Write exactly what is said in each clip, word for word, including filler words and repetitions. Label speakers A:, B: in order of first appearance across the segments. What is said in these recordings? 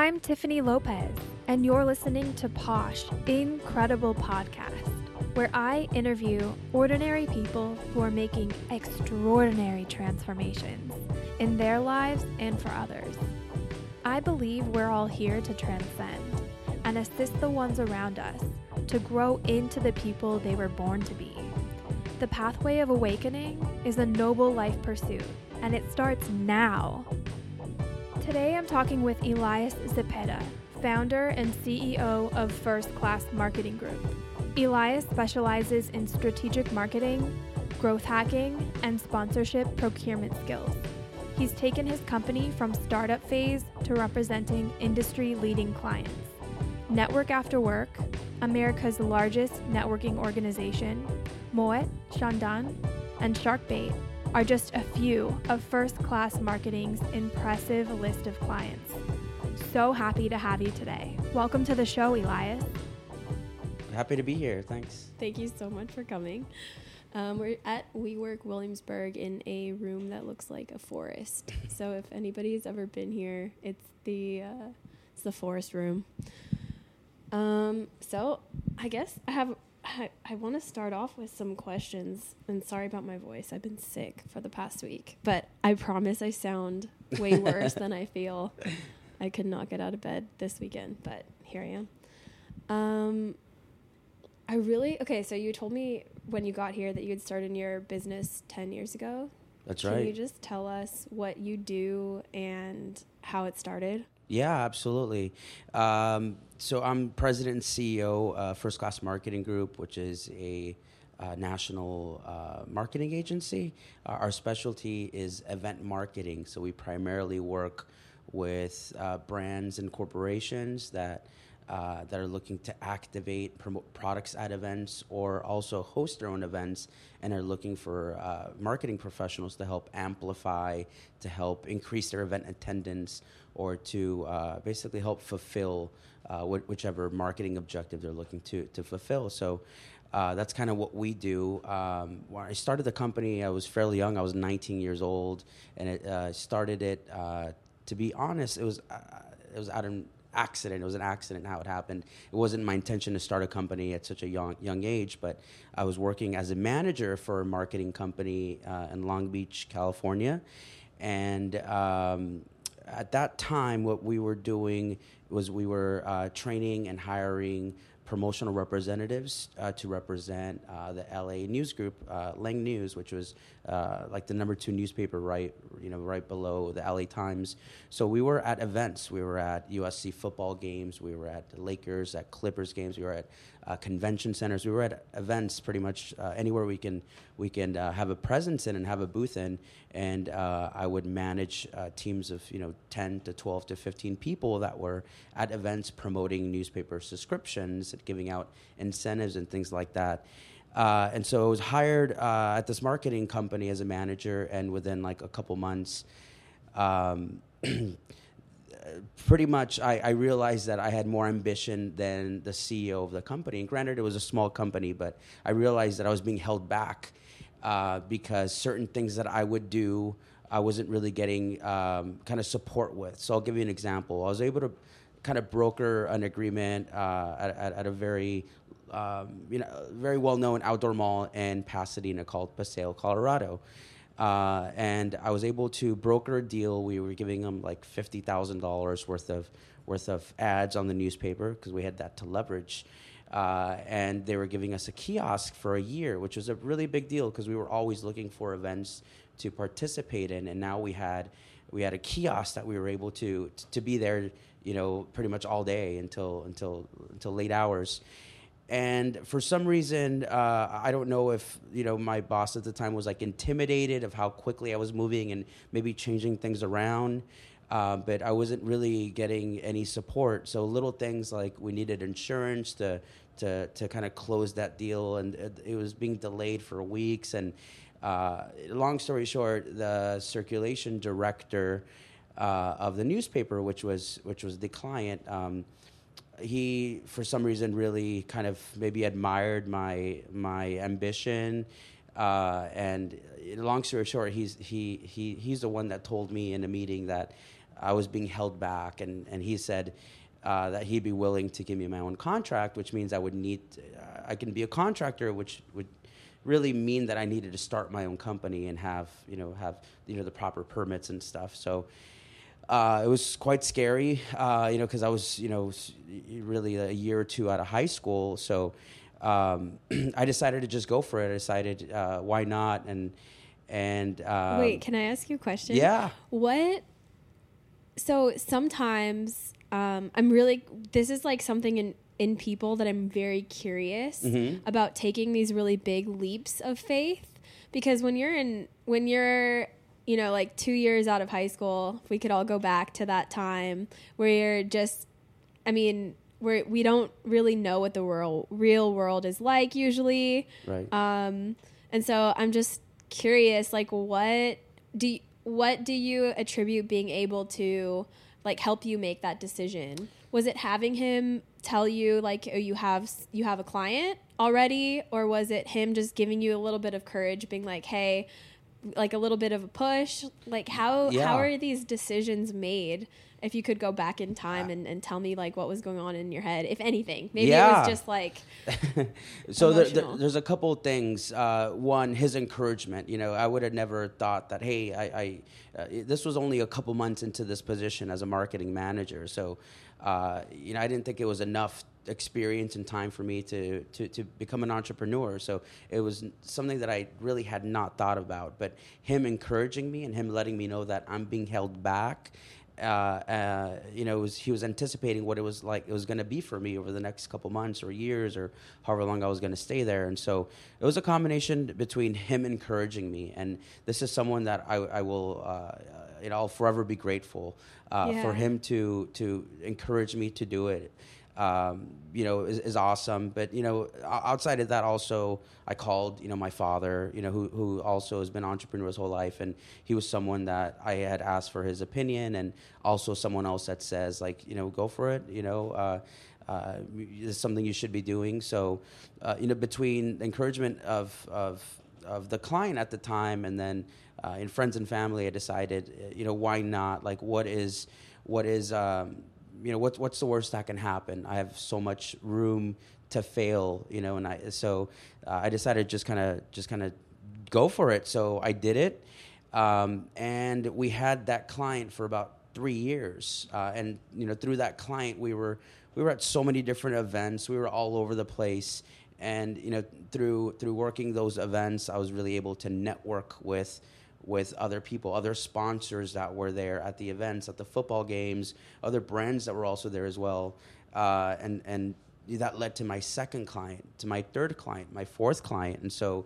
A: I'm Tiffany Lopez, and you're listening to Posh, Incredible Podcast, where I interview ordinary people who are making extraordinary transformations in their lives and for others. I believe we're all here to transcend and assist the ones around us to grow into the people they were born to be. The pathway of awakening is a noble life pursuit, and it starts now. Today I'm talking with Elias Zepeda, founder and C E O of First Class Marketing Group. Elias specializes in strategic marketing, growth hacking, and sponsorship procurement skills. He's taken his company from startup phase to representing industry-leading clients. Network After Work, America's largest networking organization, Moet, Shandan, and Sharkbait are just a few of First Class Marketing's impressive list of clients. So happy to have you today. Welcome to the show, Elias.
B: Happy to be here. Thanks.
C: Thank you so much for coming. Um, we're at WeWork Williamsburg in a room that looks like a forest. So if anybody's ever been here, it's the uh, it's the forest room. Um, so I guess I have I, I want to start off with some questions. And sorry about my voice. I've been sick for the past week, but I promise I sound way worse than I feel. I could not get out of bed this weekend, but here I am. Um, I really, okay, so you told me when you got here that you had started your business ten years ago.
B: That's
C: Can
B: right.
C: Can you just tell us what you do and how it started?
B: Yeah, absolutely. Um, so I'm president and C E O of First Class Marketing Group, which is a uh, national uh, marketing agency. Uh, our specialty is event marketing. So we primarily work with uh, brands and corporations that uh, that are looking to activate, promote products at events, or also host their own events, and are looking for uh, marketing professionals to help amplify, to help increase their event attendance, or to uh, basically help fulfill uh, wh- whichever marketing objective they're looking to to fulfill. So uh, that's kind of what we do. Um, when I started the company, I was fairly young. I was nineteen years old, and it uh, started it. Uh, to be honest, it was uh, it was out of accident. It was an accident how it happened. It wasn't my intention to start a company at such a young young age, but I was working as a manager for a marketing company uh, in Long Beach, California, and um, at that time, what we were doing was we were uh, training and hiring promotional representatives uh, to represent uh, the L A news group, uh, Lang News, which was uh, like the number two newspaper, right, you know, right below the L A Times. So we were at events. We were at U S C football games. We were at the Lakers, at Clippers games. We were at uh, convention centers. We were at events pretty much uh, anywhere we can we can uh, have a presence in and have a booth in. And uh, I would manage uh, teams of you know ten to twelve to fifteen people that were at events promoting newspaper subscriptions, giving out incentives and things like that. Uh, and so I was hired uh, at this marketing company as a manager, and within like a couple months, um, pretty much I, I realized that I had more ambition than the C E O of the company. And granted, it was a small company, but I realized that I was being held back uh, because certain things that I would do, I wasn't really getting um, kind of support with. So I'll give you an example. I was able to kind of broker an agreement uh, at, at, at a very, um, you know, very well-known outdoor mall in Pasadena called Paseo, Colorado. Uh, and I was able to broker a deal. We were giving them like fifty thousand dollars worth of worth of ads on the newspaper because we had that to leverage. Uh, and they were giving us a kiosk for a year, which was a really big deal because we were always looking for events to participate in. And now we had we had a kiosk that we were able to to be there, you know, pretty much all day until until until late hours. And for some reason, uh, I don't know if, you know, my boss at the time was like intimidated of how quickly I was moving and maybe changing things around. Uh, but I wasn't really getting any support. So little things like we needed insurance to to to kind of close that deal, and it, it was being delayed for weeks. And uh, long story short, the circulation director uh, of the newspaper, which was which was the client. Um, He, for some reason, really kind of maybe admired my my ambition, uh, and long story short, he's he he he's the one that told me in a meeting that I was being held back, and, and he said uh, that he'd be willing to give me my own contract, which means I would need, uh, I can be a contractor, which would really mean that I needed to start my own company and have, you know, have, you know, the proper permits and stuff. So uh, it was quite scary, uh, you know, because I was, you know, really a year or two out of high school. So um, I decided to just go for it. I decided, uh, why not? And, and um,
C: wait, can I ask you a question?
B: Yeah.
C: What? So sometimes um, I'm really, this is like something in, in people that I'm very curious
B: mm-hmm.
C: about, taking these really big leaps of faith. Because when you're in, when you're, you know, like two years out of high school, if we could all go back to that time where you're just, I mean, where we don't really know what the world, real world is like usually.
B: Right.
C: Um, and so I'm just curious, like, what do you, what do you attribute being able to like help you make that decision? Was it having him tell you like, oh, you have you have a client already, or was it him just giving you a little bit of courage, being like, hey, like a little bit of a push? Like how
B: Yeah.
C: how are these decisions made? If you could go back in time and, and tell me like what was going on in your head, if anything. Maybe
B: yeah.
C: it was just like
B: so there, there,
C: emotional.
B: there's a couple of things. Uh, one, his encouragement. You know, I would have never thought that, hey, I, I uh, this was only a couple months into this position as a marketing manager. So, uh, you know, I didn't think it was enough experience and time for me to, to, to become an entrepreneur. So it was something that I really had not thought about. But him encouraging me and him letting me know that I'm being held back, Uh, uh, you know, it was, he was anticipating what it was like, it was going to be for me over the next couple months or years or however long I was going to stay there. And so it was a combination between him encouraging me. And this is someone that I, I will, uh, you know, I'll forever be grateful uh,
C: Yeah.
B: for him to, to encourage me to do it. Um, you know, is, is awesome. But, you know, outside of that also, I called, you know, my father, you know, who, who also has been an entrepreneur his whole life. And he was someone that I had asked for his opinion, and also someone else that says, like, you know, go for it, you know, uh, uh, it's something you should be doing. So, uh, you know, between encouragement of, of, of the client at the time and then uh, in friends and family, I decided, you know, why not? Like, what is, what is, um, you know, what's what's the worst that can happen? I have so much room to fail, you know, and I so uh, I decided just kind of just kind of go for it. So I did it, um, and we had that client for about three years, uh, and you know, through that client, we were we were at so many different events. We were all over the place, and you know, through through working those events, I was really able to network with. with other people, other sponsors that were there at the events, at the football games, other brands that were also there as well. Uh, and, and that led to my second client, to my third client, my fourth client. And so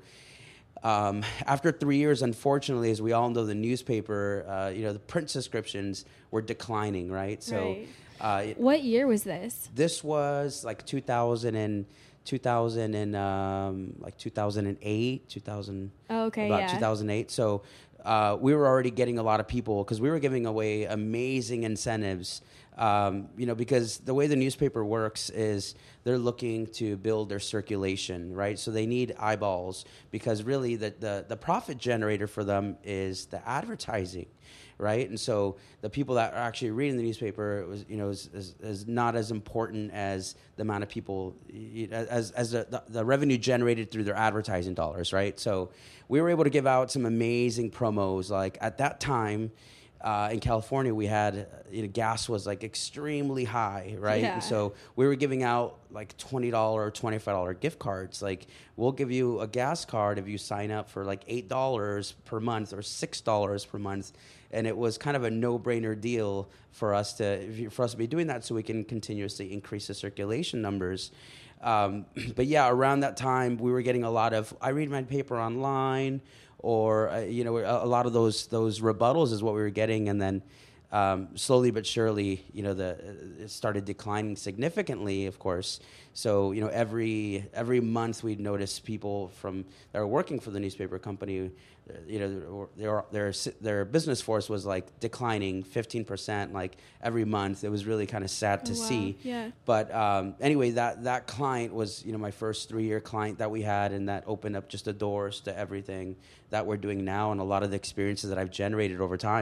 B: um, after three years, unfortunately, as we all know, the newspaper, uh, you know, the print subscriptions were declining, right? So
C: Right.
B: Uh, it,
C: What year was this?
B: this was like two thousand and two thousand and um, like two thousand eight, two thousand,
C: Oh, okay,
B: about
C: yeah.
B: two thousand eight. So uh, we were already getting a lot of people because we were giving away amazing incentives. Um, you know, because the way the newspaper works is they're looking to build their circulation, right? So they need eyeballs because really the, the, the profit generator for them is the advertising, right? And so the people that are actually reading the newspaper was, you know, is, is, is not as important as the amount of people, as as the, the, the revenue generated through their advertising dollars, right? So we were able to give out some amazing promos. Like at that time, Uh, in California, we had, you know, gas was like extremely high, right?
C: Yeah.
B: And so we were giving out like twenty dollars or twenty-five dollars gift cards. Like, we'll give you a gas card if you sign up for like eight dollars per month or six dollars per month. And it was kind of a no-brainer deal for us to for us to be doing that so we can continuously increase the circulation numbers. Um, but yeah, around that time, we were getting a lot of, I read my paper online, or uh, you know, a, a lot of those those rebuttals is what we were getting, and then um, slowly but surely, you know, the it started declining significantly, of course. So you know, every every month we'd notice people from that were working for the newspaper company, you know, their their their business force was like declining fifteen percent like every month. It was really kind of sad to
C: Oh, wow.
B: see.
C: Yeah.
B: But um, anyway, that that client was, you know, my first three year client that we had, and that opened up just the doors to everything that we're doing now and a lot of the experiences that I've generated over time.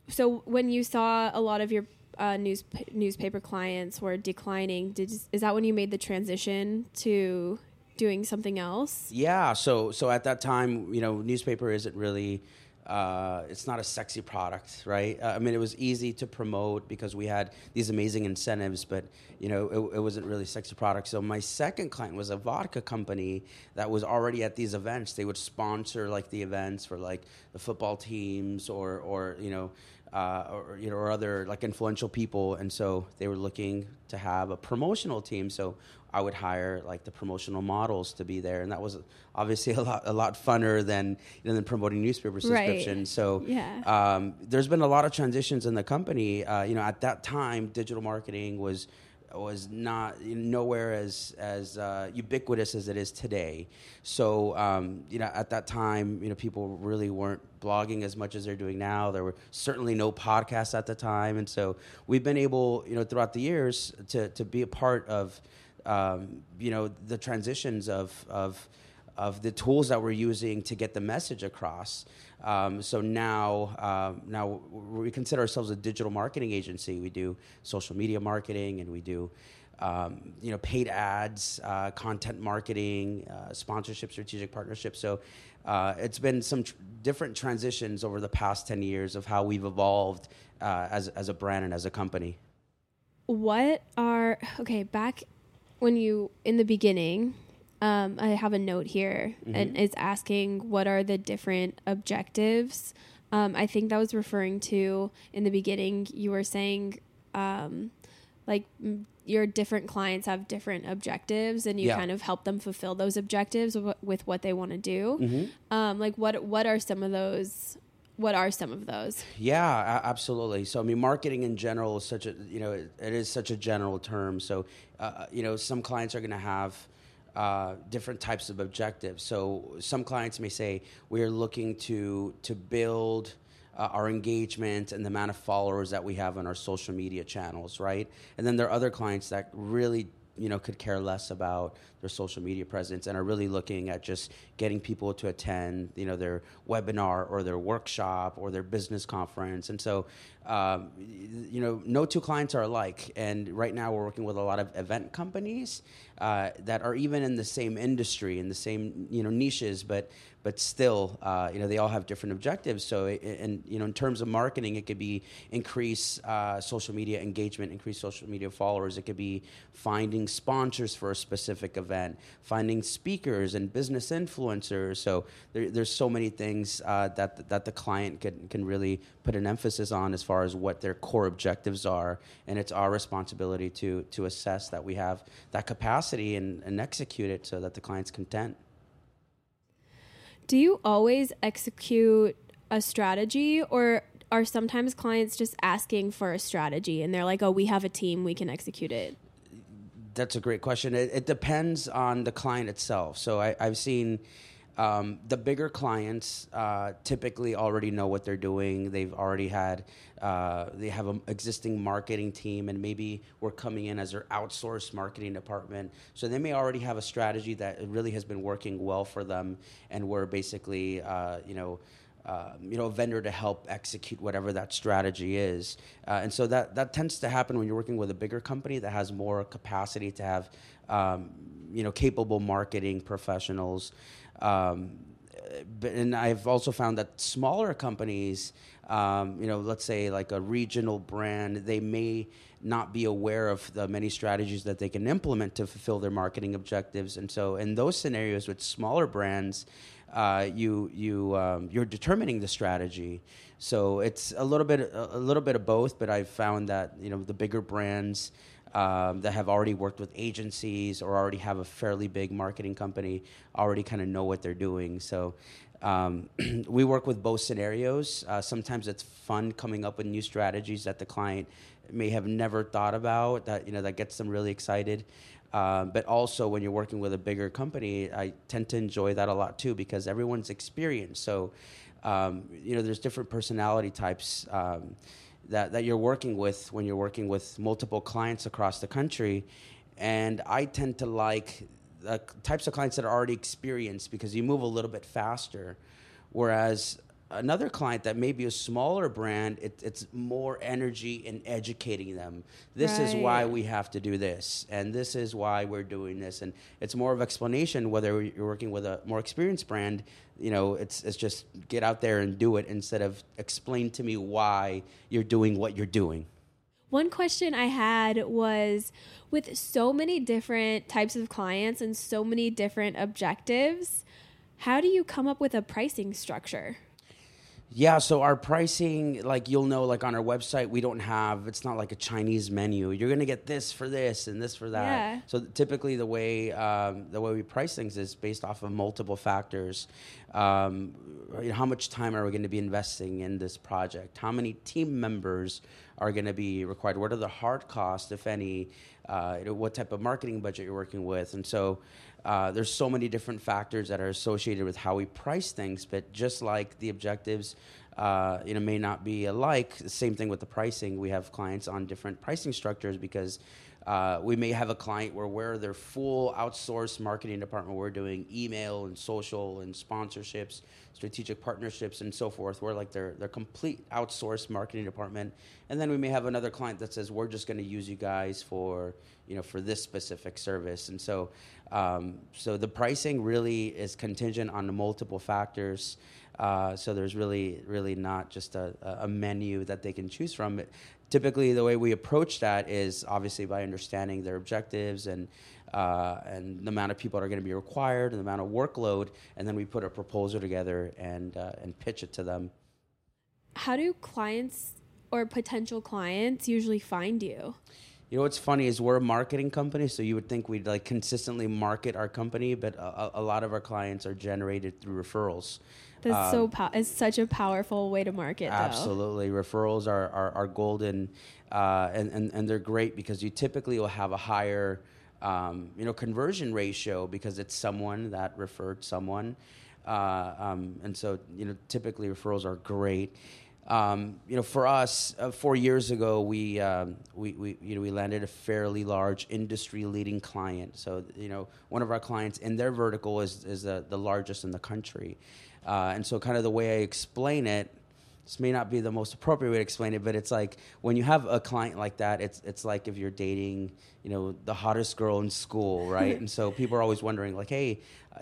C: so when you saw a lot of your uh, news newspaper clients were declining, did is that when you made the transition to doing something else?
B: Yeah. So so at that time, you know, newspaper isn't really. Uh, it's not a sexy product, right? Uh, I mean, it was easy to promote because we had these amazing incentives, but you know, it, it wasn't really a sexy product. So my second client was a vodka company that was already at these events. They would sponsor like the events for like the football teams or, or you know, uh, or you know, or other like influential people, and so they were looking to have a promotional team. So I would hire like the promotional models to be there, and that was obviously a lot a lot funner than you know than promoting newspaper subscription.
C: Right.
B: So
C: yeah.
B: um, there's been a lot of transitions in the company. Uh, you know, at that time, digital marketing was was not nowhere as as uh, ubiquitous as it is today. So um, you know, at that time, you know, people really weren't blogging as much as they're doing now. There were certainly no podcasts at the time, and so we've been able, you know, throughout the years to to be a part of. Um, you know, the transitions of, of of the tools that we're using to get the message across. Um, so now, um, now we consider ourselves a digital marketing agency. We do social media marketing, and we do, um, you know, paid ads, uh, content marketing, uh, sponsorship, strategic partnerships. So uh, it's been some tr- different transitions over the past ten years of how we've evolved uh, as as a brand and as a company.
C: What are okay back? When you, in the beginning, um, I have a note here, mm-hmm. and it's asking what are the different objectives. Um, I think that was referring to, in the beginning, you were saying, um, like, m- your different clients have different objectives, and you
B: yeah.
C: kind of help them fulfill those objectives w- with what they want to do.
B: Mm-hmm.
C: Um, like, what what are some of those? What are some of those?
B: Yeah, absolutely. So, I mean, marketing in general is such a, you know, it, it is such a general term. So, uh, you know, some clients are going to have uh, different types of objectives. So some clients may say, we're looking to to build uh, our engagement and the amount of followers that we have on our social media channels, right? And then there are other clients that really, you know, could care less about their social media presence and are really looking at just getting people to attend, you know, their webinar or their workshop or their business conference. And so, um, you know, no two clients are alike. And right now we're working with a lot of event companies uh, that are even in the same industry, in the same, you know, niches, but but still, uh, you know, they all have different objectives. So, and you know, in terms of marketing, it could be increase uh, social media engagement, increase social media followers. It could be finding sponsors for a specific event, finding speakers and business influencers. So there, there's so many things uh, that that the client can can really put an emphasis on as far as what their core objectives are, and it's our responsibility to to assess that we have that capacity and, and execute it so that the client's content.
C: Do you always execute a strategy, or are sometimes clients just asking for a strategy and they're like, oh, we have a team, we can execute it?
B: That's a great question. It, it depends on the client itself. So I, I've seen um, the bigger clients uh, typically already know what they're doing. They've already had, uh, they have an existing marketing team, and maybe we're coming in as their outsourced marketing department. So they may already have a strategy that really has been working well for them, and we're basically, uh, you know, Uh, you know, a vendor to help execute whatever that strategy is. Uh, and so that, that tends to happen when you're working with a bigger company that has more capacity to have, um, you know, capable marketing professionals. Um, but, and I've also found that smaller companies, um, you know, let's say like a regional brand, they may not be aware of the many strategies that they can implement to fulfill their marketing objectives. And so in those scenarios with smaller brands, Uh, you you um, you're determining the strategy, so it's a little bit a little bit of both. But I've found that you know the bigger brands um, that have already worked with agencies or already have a fairly big marketing company already kind of know what they're doing. So um, we work with both scenarios. Uh, sometimes it's fun coming up with new strategies that the client may have never thought about. That you know that gets them really excited. Um, but also when you're working with a bigger company, I tend to enjoy that a lot too, because everyone's experienced. So, um, you know, there's different personality types um, that, that you're working with when you're working with multiple clients across the country. And I tend to like the types of clients that are already experienced because you move a little bit faster. Whereas another client that may be a smaller brand, it, it's more energy in educating them. This
C: Right.
B: is why we have to do this, and this is why we're doing this. And it's more of explanation. Whether you're working with a more experienced brand, you know, it's it's just get out there and do it instead of explain to me why you're doing what you're doing.
C: One question I had was, with so many different types of clients and so many different objectives, how do you come up with a pricing structure?
B: Yeah, so our pricing, like you'll know, like on our website, we don't have, it's not like a Chinese menu. You're going to get this for this and this for that.
C: Yeah.
B: So typically the way um, the way we price things is based off of multiple factors. Um, you know, how much time are we going to be investing in this project? How many team members are going to be required? What are the hard costs, if any? Uh, you know, what type of marketing budget you're working with? And so uh, there's so many different factors that are associated with how we price things. But just like the objectives, uh, you know, may not be alike. Same thing with the pricing. We have clients on different pricing structures because uh, we may have a client where we're their full outsourced marketing department. We're doing email and social and sponsorships, strategic partnerships, and so forth. We're like their their complete outsourced marketing department. And then we may have another client that says we're just going to use you guys for you know for this specific service. And so um, so the pricing really is contingent on the multiple factors. Uh, so there's really really not just a, a menu that they can choose from. It, typically, the way we approach that is obviously by understanding their objectives and uh, and the amount of people that are going to be required and the amount of workload, and then we put a proposal together and uh, and pitch it to them.
C: How do clients or potential clients usually find you?
B: You know what's funny is we're a marketing company, so you would think we'd like consistently market our company, but a, a lot of our clients are generated through referrals.
C: That's
B: um,
C: so pow- it's such a powerful way to market, though.
B: Absolutely. Referrals are, are, are golden, uh, and, and, and they're great because you typically will have a higher um, you know, conversion ratio because it's someone that referred someone. Uh, um, and so, you know, typically referrals are great. Um, you know, for us, uh, four years ago, we, um, we, we, you know, we landed a fairly large industry-leading client. So, you know, one of our clients in their vertical is, is the, the largest in the country. Uh, and so kind of the way I explain it, this may not be the most appropriate way to explain it, but it's like when you have a client like that, it's it's like if you're dating, you know, the hottest girl in school, right? And so people are always wondering, like, hey,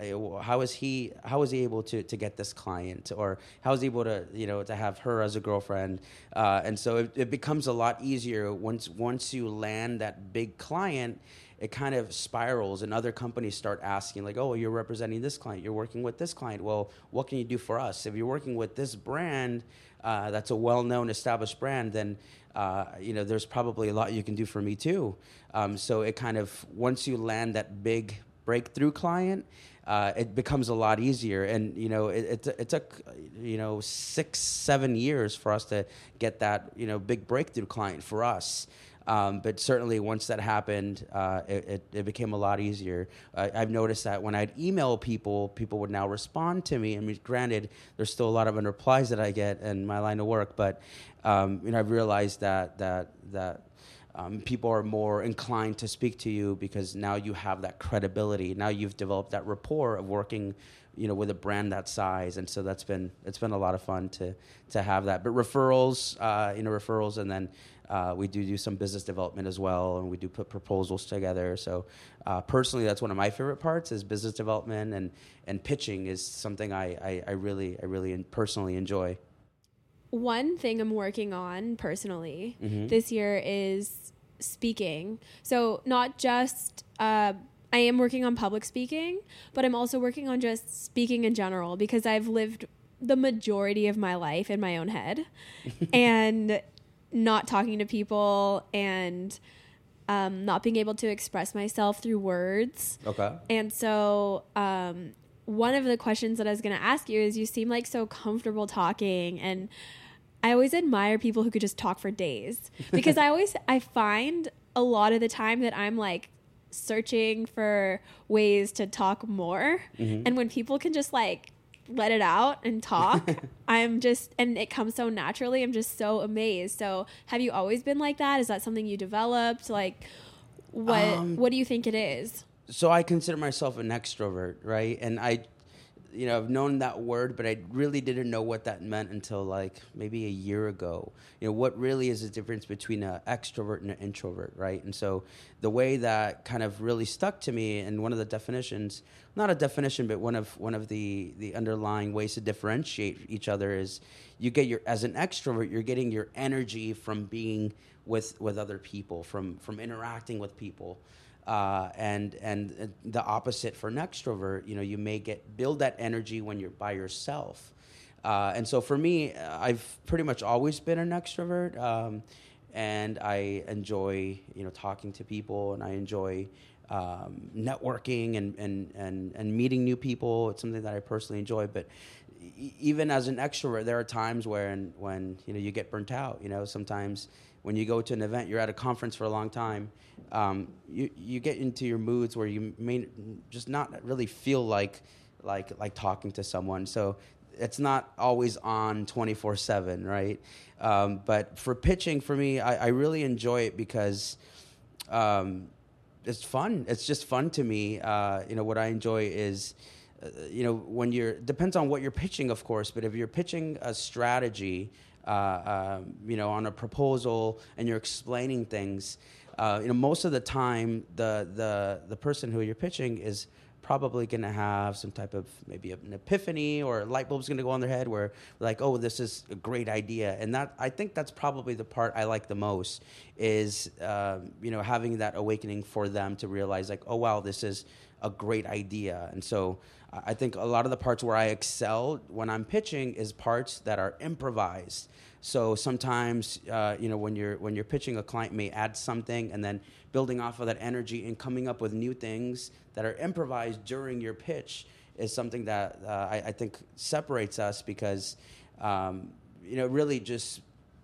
B: how is he? How is he able to to get this client, or how is he able to, you know, to have her as a girlfriend? Uh, and so it, it becomes a lot easier once once you land that big client. It kind of spirals, and other companies start asking, like, oh, you're representing this client, you're working with this client. Well, what can you do for us? If you're working with this brand, uh, that's a well-known, established brand, then uh, you know there's probably a lot you can do for me too. Um, so it kind of once you land that big breakthrough client, uh, it becomes a lot easier. And you know, it, it, it took you know six, seven years for us to get that you know big breakthrough client for us. Um, but certainly once that happened, uh, it, it, it became a lot easier. Uh, I've noticed that when I'd email people, people would now respond to me. I mean, granted, there's still a lot of replies that I get in my line of work, but um, you know, I've realized that that that um, people are more inclined to speak to you because now you have that credibility. Now you've developed that rapport of working, you know, with a brand that size, and so that's been it's been a lot of fun to to have that. But referrals, uh, you know, referrals, and then. Uh, we do do some business development as well, and we do put proposals together. So uh, personally, that's one of my favorite parts is business development, and, and pitching is something I, I, I really I really personally enjoy.
C: One thing I'm working on personally
B: Mm-hmm.
C: this year is speaking. So not just uh, I am working on public speaking, but I'm also working on just speaking in general because I've lived the majority of my life in my own head and not talking to people and um, not being able to express myself through words.
B: Okay.
C: And so um, one of the questions that I was going to ask you is you seem like so comfortable talking, and I always admire people who could just talk for days because I always I find a lot of the time that I'm like searching for ways to talk more. Mm-hmm. And when people can just like let it out and talk, I'm just, and it comes so naturally, I'm just so amazed. So have you always been like that? Is that something you developed? Like what, um, what do you think it is?
B: So I consider myself an extrovert, right? And I, you know, I've known that word, but I really didn't know what that meant until like maybe a year ago. You know, what really is the difference between an extrovert and an introvert, right? And so the way that kind of really stuck to me, and one of the definitions, not a definition, but one of one of the the underlying ways to differentiate each other is you get your, as an extrovert, you're getting your energy from being with with other people, from from interacting with people. Uh, and and the opposite for an extrovert, you know, you may get build that energy when you're by yourself. Uh, and so for me, I've pretty much always been an extrovert, um, and I enjoy, you know, talking to people, and I enjoy um, networking and, and, and, and meeting new people. It's something that I personally enjoy. But e- even as an extrovert, there are times when when you know you get burnt out. You know, sometimes when you go to an event, you're at a conference for a long time, um, you you get into your moods where you may just not really feel like like like talking to someone. So it's not always on twenty-four seven, right? Um, but for pitching, for me, I, I really enjoy it because um, it's fun. It's just fun to me. Uh, you know, what I enjoy is, uh, you know, when you're, depends on what you're pitching, of course, but if you're pitching a strategy, Uh, um, you know, on a proposal, and you're explaining things, uh, you know, most of the time, the the the person who you're pitching is probably going to have some type of maybe an epiphany, or a light bulb's going to go on their head where like, oh, this is a great idea. And that, I think that's probably the part I like the most is, uh, you know, having that awakening for them to realize like, oh, wow, this is a great idea. And so I think a lot of the parts where I excel when I'm pitching is parts that are improvised. So sometimes, uh, you know, when you're when you're pitching, a client may add something, and then building off of that energy and coming up with new things that are improvised during your pitch is something that uh, I, I think separates us, because, um, you know, really just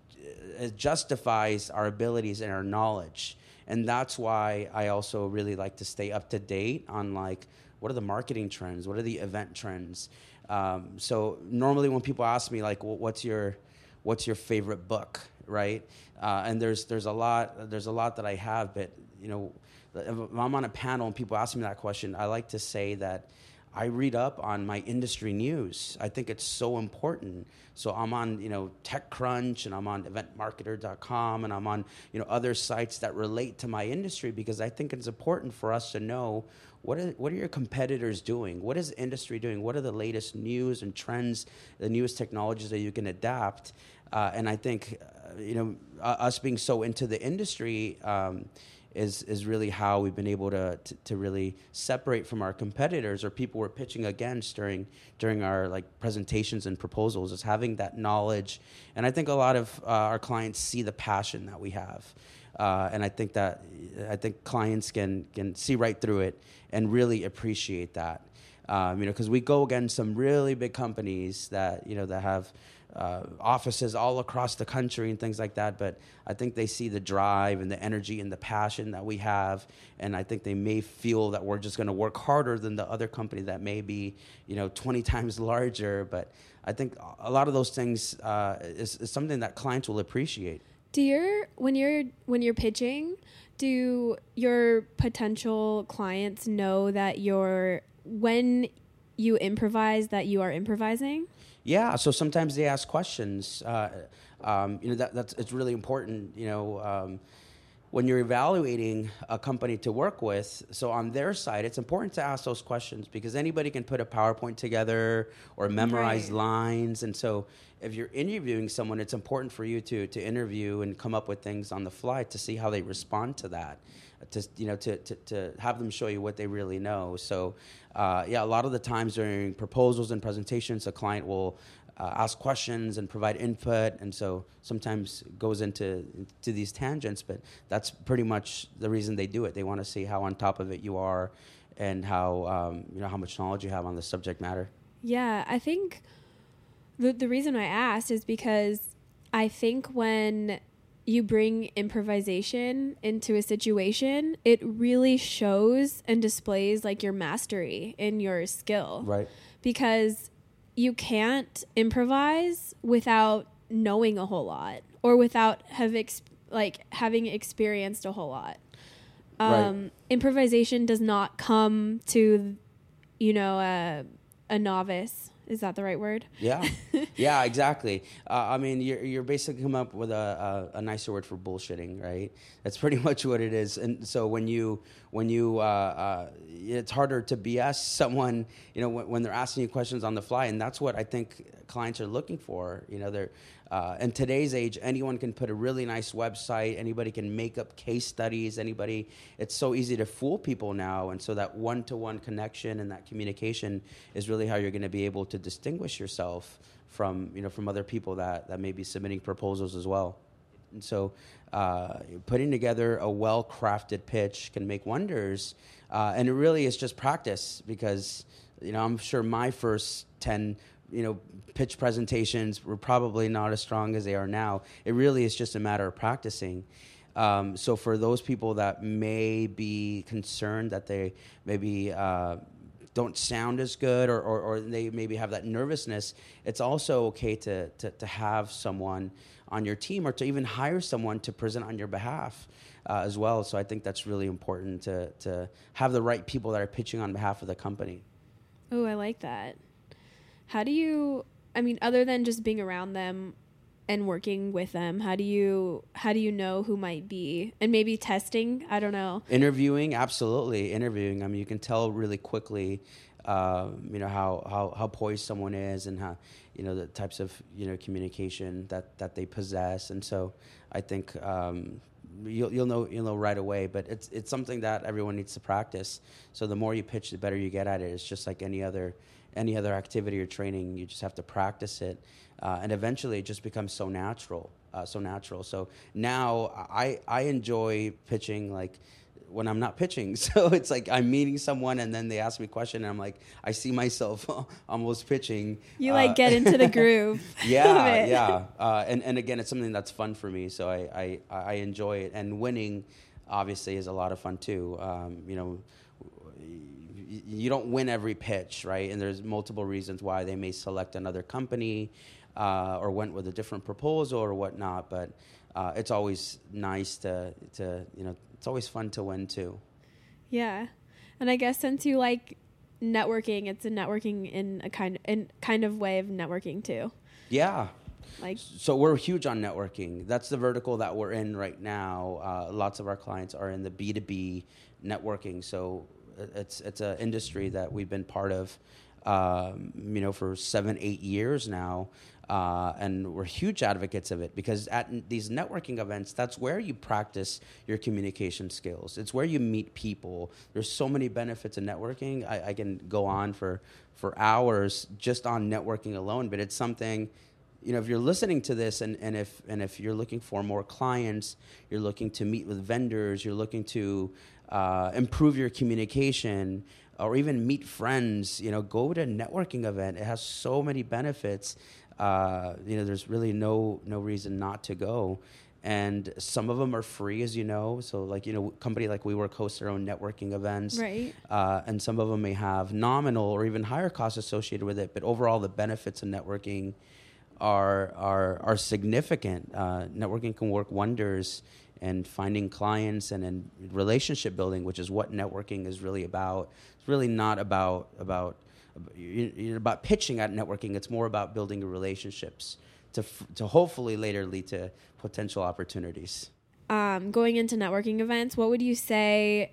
B: it justifies our abilities and our knowledge. And that's why I also really like to stay up to date on like, what are the marketing trends? What are the event trends? Um, so normally when people ask me like, well, what's your what's your favorite book, right? Uh, and there's there's a lot there's a lot that I have, but you know, if I'm on a panel and people ask me that question, I like to say that I read up on my industry news. I think it's so important. So I'm on, you know, TechCrunch, and I'm on event marketer dot com, and I'm on, you know, other sites that relate to my industry, because I think it's important for us to know what are what are your competitors doing? What is the industry doing? What are the latest news and trends, the newest technologies that you can adapt? Uh, and I think, uh, you know, uh, us being so into the industry, um, is is really how we've been able to, to to really separate from our competitors or people we're pitching against during during our like presentations and proposals, is having that knowledge. And I think a lot of uh, our clients see the passion that we have, uh, and I think that I think clients can can see right through it and really appreciate that. Um, you know, because we go against some really big companies that you know that have Uh, offices all across the country and things like that, but I think they see the drive and the energy and the passion that we have, and I think they may feel that we're just going to work harder than the other company that may be, you know, twenty times larger. But I think a lot of those things uh, is, is something that clients will appreciate.
C: Do your when you're when you're pitching, do your potential clients know that you're when you improvise that you are improvising?
B: Yeah, so sometimes they ask questions. Uh, um, you know, that, that's it's really important. You know, um, when you're evaluating a company to work with, so on their side, it's important to ask those questions, because anybody can put a PowerPoint together or memorize
C: Right.
B: lines. And so if you're interviewing someone, it's important for you to to interview and come up with things on the fly to see how they respond to that. To you know, to, to, to have them show you what they really know. So, uh, yeah, a lot of the times during proposals and presentations, a client will uh, ask questions and provide input, and so sometimes it goes into to these tangents. But that's pretty much the reason they do it. They want to see how on top of it you are, and how um, you know how much knowledge you have on the subject matter.
C: Yeah, I think the the reason I asked is because I think when you bring improvisation into a situation, it really shows and displays like your mastery in your skill.
B: Right.
C: Because you can't improvise without knowing a whole lot, or without have ex- like having experienced a whole lot. Um,
B: Right.
C: Improvisation does not come to, you know, uh, a novice. Is that the right word?
B: Yeah, yeah, exactly. Uh, I mean, you're you're basically coming up with a, a, a nicer word for bullshitting, right? That's pretty much what it is. And so when you when you uh, uh, it's harder to B S someone, you know, when, when they're asking you questions on the fly, and that's what I think clients are looking for. You know, they're uh, in today's age, anyone can put a really nice website. Anybody can make up case studies. Anybody, it's so easy to fool people now, and so that one-to-one connection and that communication is really how you're going to be able to distinguish yourself from, you know, from other people that, that may be submitting proposals as well. And so uh, putting together a well-crafted pitch can make wonders. Uh, and it really is just practice because, you know, I'm sure my first ten, you know, pitch presentations were probably not as strong as they are now. It really is just a matter of practicing. Um, so for those people that may be concerned that they maybe uh, don't sound as good or, or, or they maybe have that nervousness, it's also okay to, to, to have someone on your team or to even hire someone to present on your behalf uh, as well. So I think that's really important to, to have the right people that are pitching on behalf of the company.
C: Oh, I like that. How do you, I mean, other than just being around them and working with them, how do you, how do you know who might be, and maybe testing? I don't know.
B: Interviewing, absolutely. Interviewing. I mean, you can tell really quickly, uh, you know, how, how, how poised someone is and how, you know, the types of, you know, communication that, that they possess. And so I think, um, You'll, you'll know you'll know right away, but it's it's something that everyone needs to practice. So the more you pitch, the better you get at it. It's just like any other any other activity or training. You just have to practice it, uh, and eventually it just becomes so natural, uh, so natural. So now I I enjoy pitching like when I'm not pitching. So it's like I'm meeting someone and then they ask me a question and I'm like, I see myself almost pitching.
C: You like uh, get into the groove.
B: Yeah, yeah. Uh, and, and again, it's something that's fun for me. So I, I, I enjoy it. And winning obviously is a lot of fun too. Um, you know, you don't win every pitch, right? And there's multiple reasons why they may select another company uh, or went with a different proposal or whatnot. But uh, it's always nice to, to, you know, it's always fun to win too.
C: Yeah. And I guess since you like networking, it's a networking in a kind in kind of way of networking too.
B: Yeah.
C: Like,
B: so we're huge on networking. That's the vertical that we're in right now. Uh, lots of our clients are in the B two B networking. So it's it's an industry that we've been part of, um, you know, for seven, eight years now. Uh, and we're huge advocates of it because at n- these networking events, that's where you practice your communication skills. It's where you meet people. There's so many benefits of networking. I, I can go on for, for hours just on networking alone, but it's something, you know, if you're listening to this and, and if and if you're looking for more clients, you're looking to meet with vendors, you're looking to uh, improve your communication, or even meet friends, you know, go to a networking event. It has so many benefits. Uh, you know, there's really no no reason not to go. And some of them are free, as you know. So, like, you know, a company like WeWork hosts their own networking events.
C: right.
B: Uh, and some of them may have nominal or even higher costs associated with it. But overall, the benefits of networking are are are significant. Uh, networking can work wonders in finding clients and in relationship building, which is what networking is really about. It's really not about about You're about pitching at networking. It's more about building relationships to f- to hopefully later lead to potential opportunities.
C: Um, going into networking events, what would you say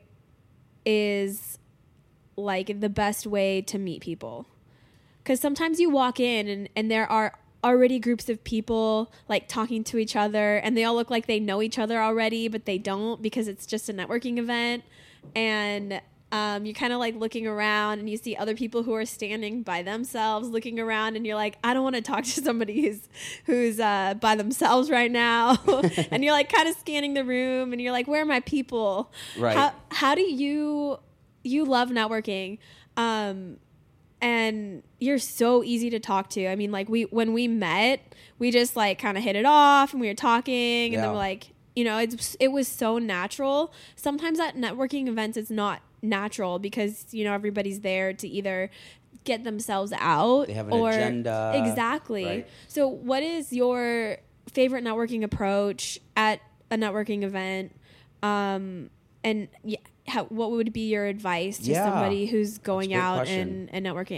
C: is like the best way to meet people? Because sometimes you walk in and, and there are already groups of people like talking to each other and they all look like they know each other already, but they don't because it's just a networking event. And Um, you're kind of like looking around and you see other people who are standing by themselves looking around and you're like, I don't want to talk to somebody who's who's uh, by themselves right now. And you're like kind of scanning the room and you're like, where are my people?
B: Right.
C: How, how do you, you love networking. Um, and you're so easy to talk to. I mean, like we, when we met, we just like kind of hit it off and we were talking and
B: yeah.
C: then we're like, you know, it's, it was so natural. Sometimes at networking events, it's not natural because, you know, everybody's there to either get themselves out.
B: They have an
C: or
B: agenda.
C: Exactly.
B: Right?
C: So what is your favorite networking approach at a networking event? Um, and yeah, how, what would be your advice to
B: yeah.
C: somebody who's going out
B: question.
C: and, and networking?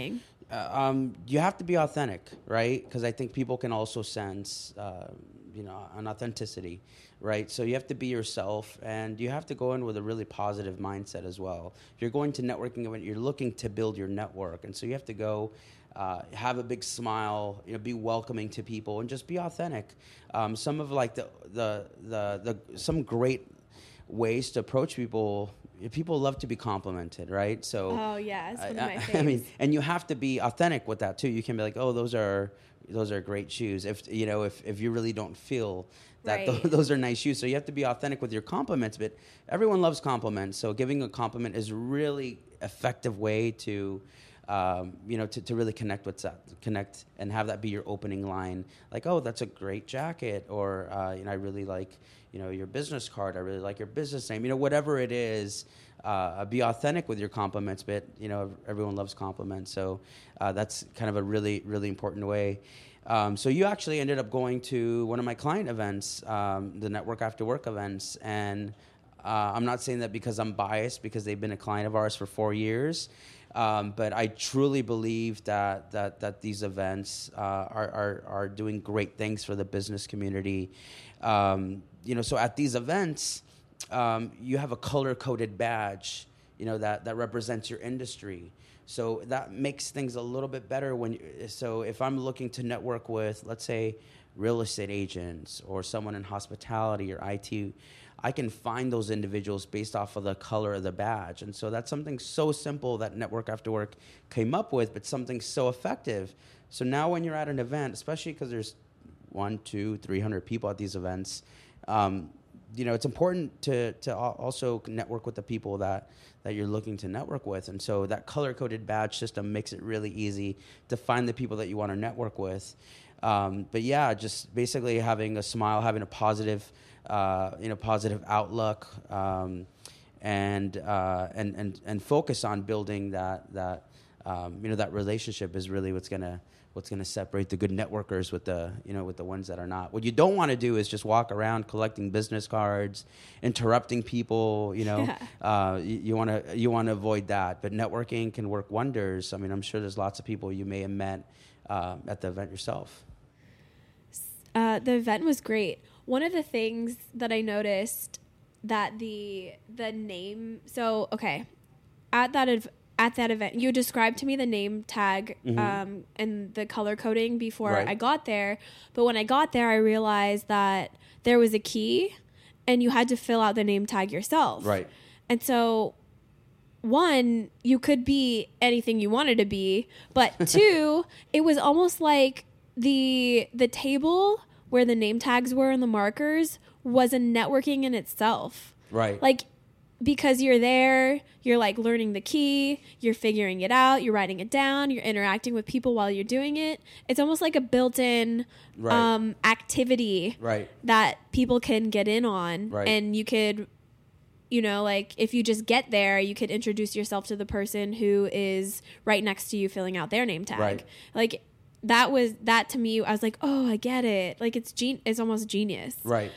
B: Uh, um, you have to be authentic, right? Because I think people can also sense, uh, you know, an authenticity, right? So you have to be yourself, and you have to go in with a really positive mindset as well. If you're going to networking event, you're looking to build your network, and so you have to go. Uh, have a big smile, you know, be welcoming to people, and just be authentic. Um, some of like the, the the the some great ways to approach people. People love to be complimented, right? So,
C: oh yeah, it's one
B: I,
C: of my
B: I,
C: faves.
B: I mean, and you have to be authentic with that too. You can be like, oh, those are those are great shoes. If you know, if if you really don't feel that
C: Right.
B: th- those are nice shoes, so you have to be authentic with your compliments. But everyone loves compliments, so giving a compliment is a really effective way to. Um, you know, to, to really connect with that, connect and have that be your opening line. Like, oh, that's a great jacket, or uh, you know, I really like, you know, your business card. I really like your business name. You know, whatever it is, uh, be authentic with your compliments. But you know, everyone loves compliments, so uh, that's kind of a really, really important way. Um, so you actually ended up going to one of my client events, um, the Network After Work events, and uh, I'm not saying that because I'm biased, because they've been a client of ours for four years. Um, but I truly believe that that that these events uh, are, are are doing great things for the business community. Um, you know, so at these events, um, you have a color-coded badge, you know, that that represents your industry. So that makes things a little bit better when. You, so if I'm looking to network with, let's say, real estate agents or someone in hospitality or I T. I can find those individuals based off of the color of the badge. And so that's something so simple that Network After Work came up with, but something so effective. So now when you're at an event, especially because there's one, two, three hundred people at these events, um, you know, it's important to to also network with the people that, that you're looking to network with. And so that color-coded badge system makes it really easy to find the people that you want to network with. Um, but yeah, just basically having a smile, having a positive Uh, you know, positive outlook, um, and, uh, and and and focus on building that that um, you know that relationship is really what's gonna what's gonna separate the good networkers with the you know with the ones that are not. What you don't want to do is just walk around collecting business cards, interrupting people. You know,
C: Yeah.
B: uh, you want to you want to avoid that. But networking can work wonders. I mean, I'm sure there's lots of people you may have met uh, at the event yourself.
C: Uh, the event was great. One of the things that I noticed that the the name. So okay, at that ev- at that event, you described to me the name tag
B: Mm-hmm.
C: um, and the color coding before
B: Right.
C: I got there. But when I got there, I realized that there was a key, and you had to fill out the name tag yourself.
B: Right.
C: And so, one, you could be anything you wanted to be, but two, it was almost like the the table where the name tags were and the markers was a networking in itself.
B: Right.
C: Like, because you're there, you're like learning the key, you're figuring it out, you're writing it down, you're interacting with people while you're doing it. It's almost like a built-in
B: Right.
C: um, activity
B: Right.
C: that people can get in on.
B: Right.
C: And you could, you know, like if you just get there, you could introduce yourself to the person who is right next to you filling out their name tag.
B: Right.
C: Like, that was, that to me, I was like, oh, I get it. Like, it's gen- it's almost genius.
B: Right.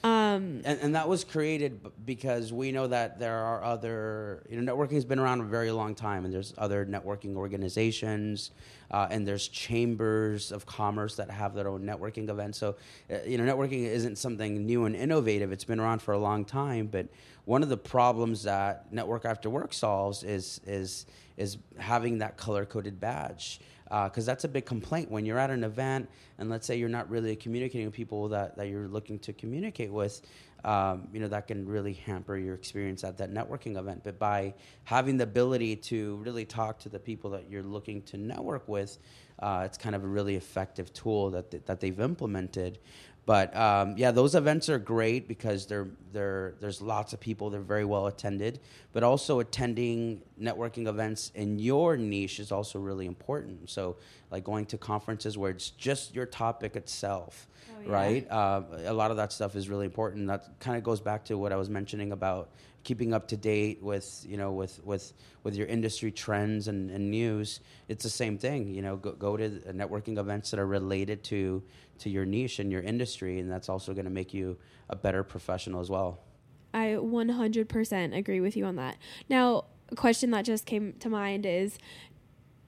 C: Um,
B: And, and that was created b- because we know that there are other, you know, networking has been around a very long time, and there's other networking organizations, uh, and there's chambers of commerce that have their own networking events. So, uh, you know, networking isn't something new and innovative. It's been around for a long time, but one of the problems that Network After Work solves is is is having that color-coded badge. Because uh, that's a big complaint when you're at an event and let's say you're not really communicating with people that, that you're looking to communicate with, um, you know, that can really hamper your experience at that networking event. But by having the ability to really talk to the people that you're looking to network with, uh, it's kind of a really effective tool that, th- that they've implemented. But um, yeah, those events are great because they're, they're, there's lots of people. They're very well attended. But also attending networking events in your niche is also really important. So like going to conferences where it's just your topic itself,
C: Oh, yeah.
B: right? Uh, a lot of that stuff is really important. That kind of goes back to what I was mentioning about keeping up to date with, you know, with with, with your industry trends and, and news. It's the same thing, you know, go, go to networking events that are related to, to your niche and your industry, and that's also going to make you a better professional as well.
C: I one hundred percent agree with you on that. Now, a question that just came to mind is,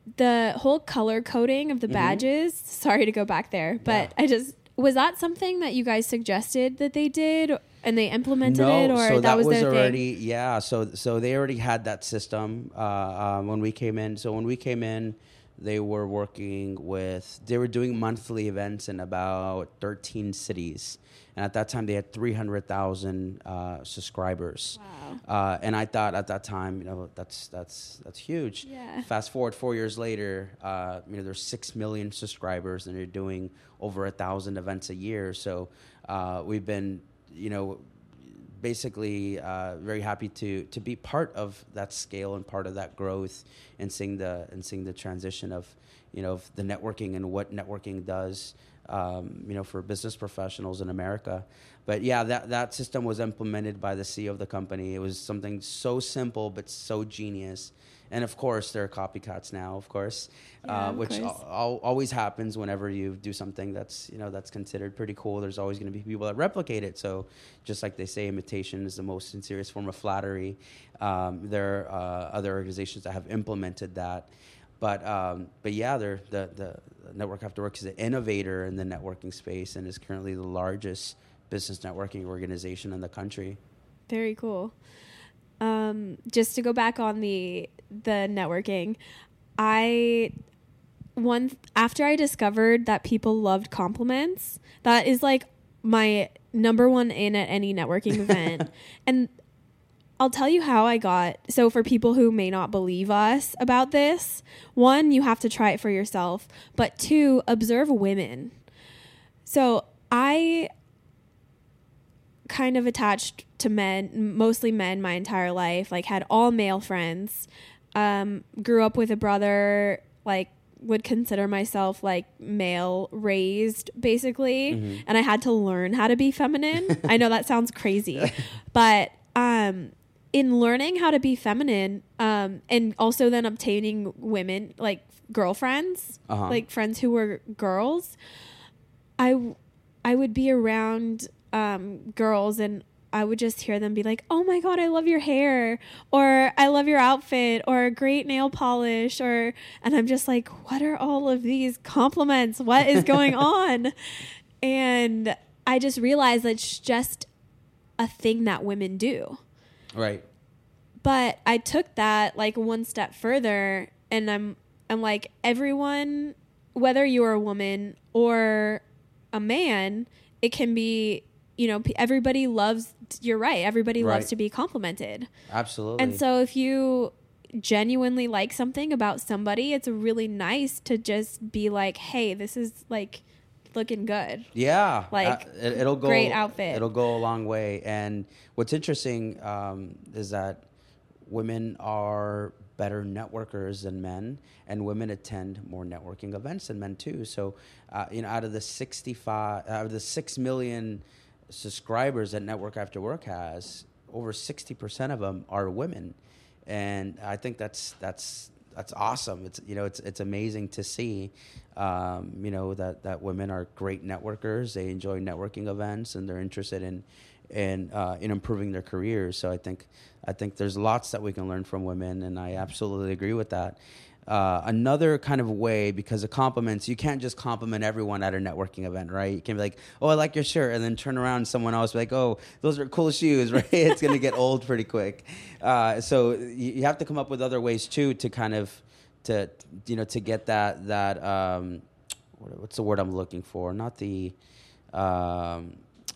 C: the whole color coding of the
B: Mhm.
C: badges, sorry to go back there, but
B: Yeah.
C: I just, was that something that you guys suggested that they did and they implemented
B: no,
C: it, or
B: so
C: that,
B: that
C: was,
B: was
C: their
B: already
C: thing?
B: yeah. So so they already had that system uh, um, when we came in. So when we came in, they were working with they were doing monthly events in about thirteen cities, and at that time they had three hundred thousand uh, subscribers.
C: Wow.
B: Uh, and I thought at that time, you know, that's that's that's huge.
C: Yeah.
B: Fast forward four years later, uh, you know, there's six million subscribers, and they're doing over a thousand events a year. So uh, we've been, you know, basically uh, very happy to to be part of that scale and part of that growth, and seeing the and seeing the transition of, you know, of the networking and what networking does, um, you know, for business professionals in America. But yeah, that that system was implemented by the C E O of the company. It was something so simple but so genius. And of course, there are copycats now, of course,
C: Yeah,
B: uh,
C: of
B: which
C: course.
B: al- al- always happens whenever you do something that's, you know, that's considered pretty cool. There's always going to be people that replicate it. So just like they say, imitation is the most sincerest form of flattery. Um, there are uh, other organizations that have implemented that. But um, but yeah, they're, the, the Network After Work is an innovator in the networking space and is currently the largest business networking organization in the country.
C: Very cool. Um, just to go back on the the networking, I one after I discovered that people loved compliments, that is like my number one in at any networking event. And I'll tell you how I got. So for people who may not believe us about this, one, you have to try it for yourself, but two, observe women. So I kind of attached to men, mostly men, my entire life, like had all male friends, um, grew up with a brother, like would consider myself like male raised basically.
B: Mm-hmm.
C: And I had to learn how to be feminine. I know that sounds crazy, but, um, in learning how to be feminine, um, and also then obtaining women, like girlfriends,
B: Uh-huh.
C: like friends who were girls, I, w- I would be around um, girls and I would just hear them be like, oh my God, I love your hair, or I love your outfit, or great nail polish, or, and I'm just like, what are all of these compliments? What is going on? And I just realized that it's just a thing that women do.
B: Right.
C: But I took that like one step further, and I'm I'm like, everyone, whether you're a woman or a man, it can be, you know, p- everybody loves, you're right, everybody
B: Right.
C: loves to be complimented.
B: Absolutely.
C: And so if you genuinely like something about somebody, it's really nice to just be like, hey, this is like looking good.
B: Yeah,
C: Like,
B: uh, it, it'll go
C: great outfit.
B: It'll go a long way. And what's interesting um, is that women are better networkers than men, and women attend more networking events than men too. So, uh, you know, out of the sixty-five, out of the six million subscribers that Network After Work has, over sixty percent of them are women, and I think that's that's. That's awesome. It's you know it's it's amazing to see, um, you know that, that women are great networkers. They enjoy networking events and they're interested in in uh, in improving their careers. So I think I think there's lots that we can learn from women, and I absolutely agree with that. Uh, another kind of way, because of compliments, you can't just compliment everyone at a networking event, right? You can be like, oh, I like your shirt, and then turn around and someone else be like, oh, those are cool shoes, right? It's going to get old pretty quick. Uh, so you, you have to come up with other ways too to kind of, to you know, to get that, that um, what, what's the word I'm looking for? Not the... Um,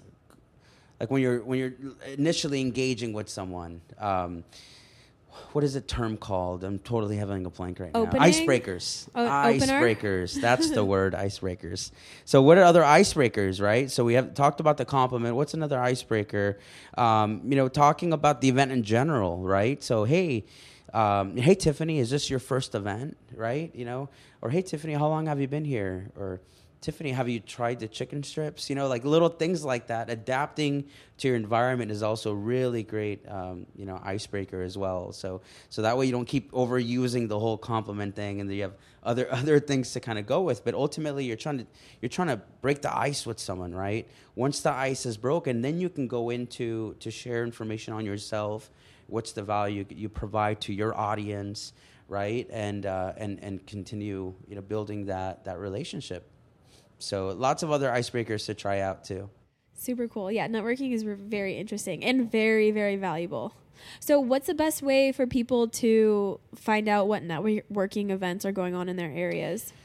B: like when you're when you're initially engaging with someone, um, what is the term called? I'm totally having a blank right
C: Opening?
B: now. Icebreakers.
C: O- opener?
B: Icebreakers. That's the word, icebreakers. So what are other icebreakers, right? So we have talked about the compliment. What's another icebreaker? Um, you know, talking about the event in general, right? So, hey, um, hey, Tiffany, is this your first event, right? You know, or hey, Tiffany, how long have you been here? Or Tiffany, have you tried the chicken strips? You know, like little things like that. Adapting to your environment is also really great, um, you know, icebreaker as well. So, so that way you don't keep overusing the whole compliment thing, and you have other other things to kind of go with. But ultimately, you're trying to you're trying to break the ice with someone, right? Once the ice is broken, then you can go into to share information on yourself. What's the value you provide to your audience, right? And uh, and and continue, you know, building that that relationship. So lots of other icebreakers to try out too.
C: Super cool. Yeah, networking is very interesting and very, very valuable. So what's the best way for people to find out what networking events are going on in their areas?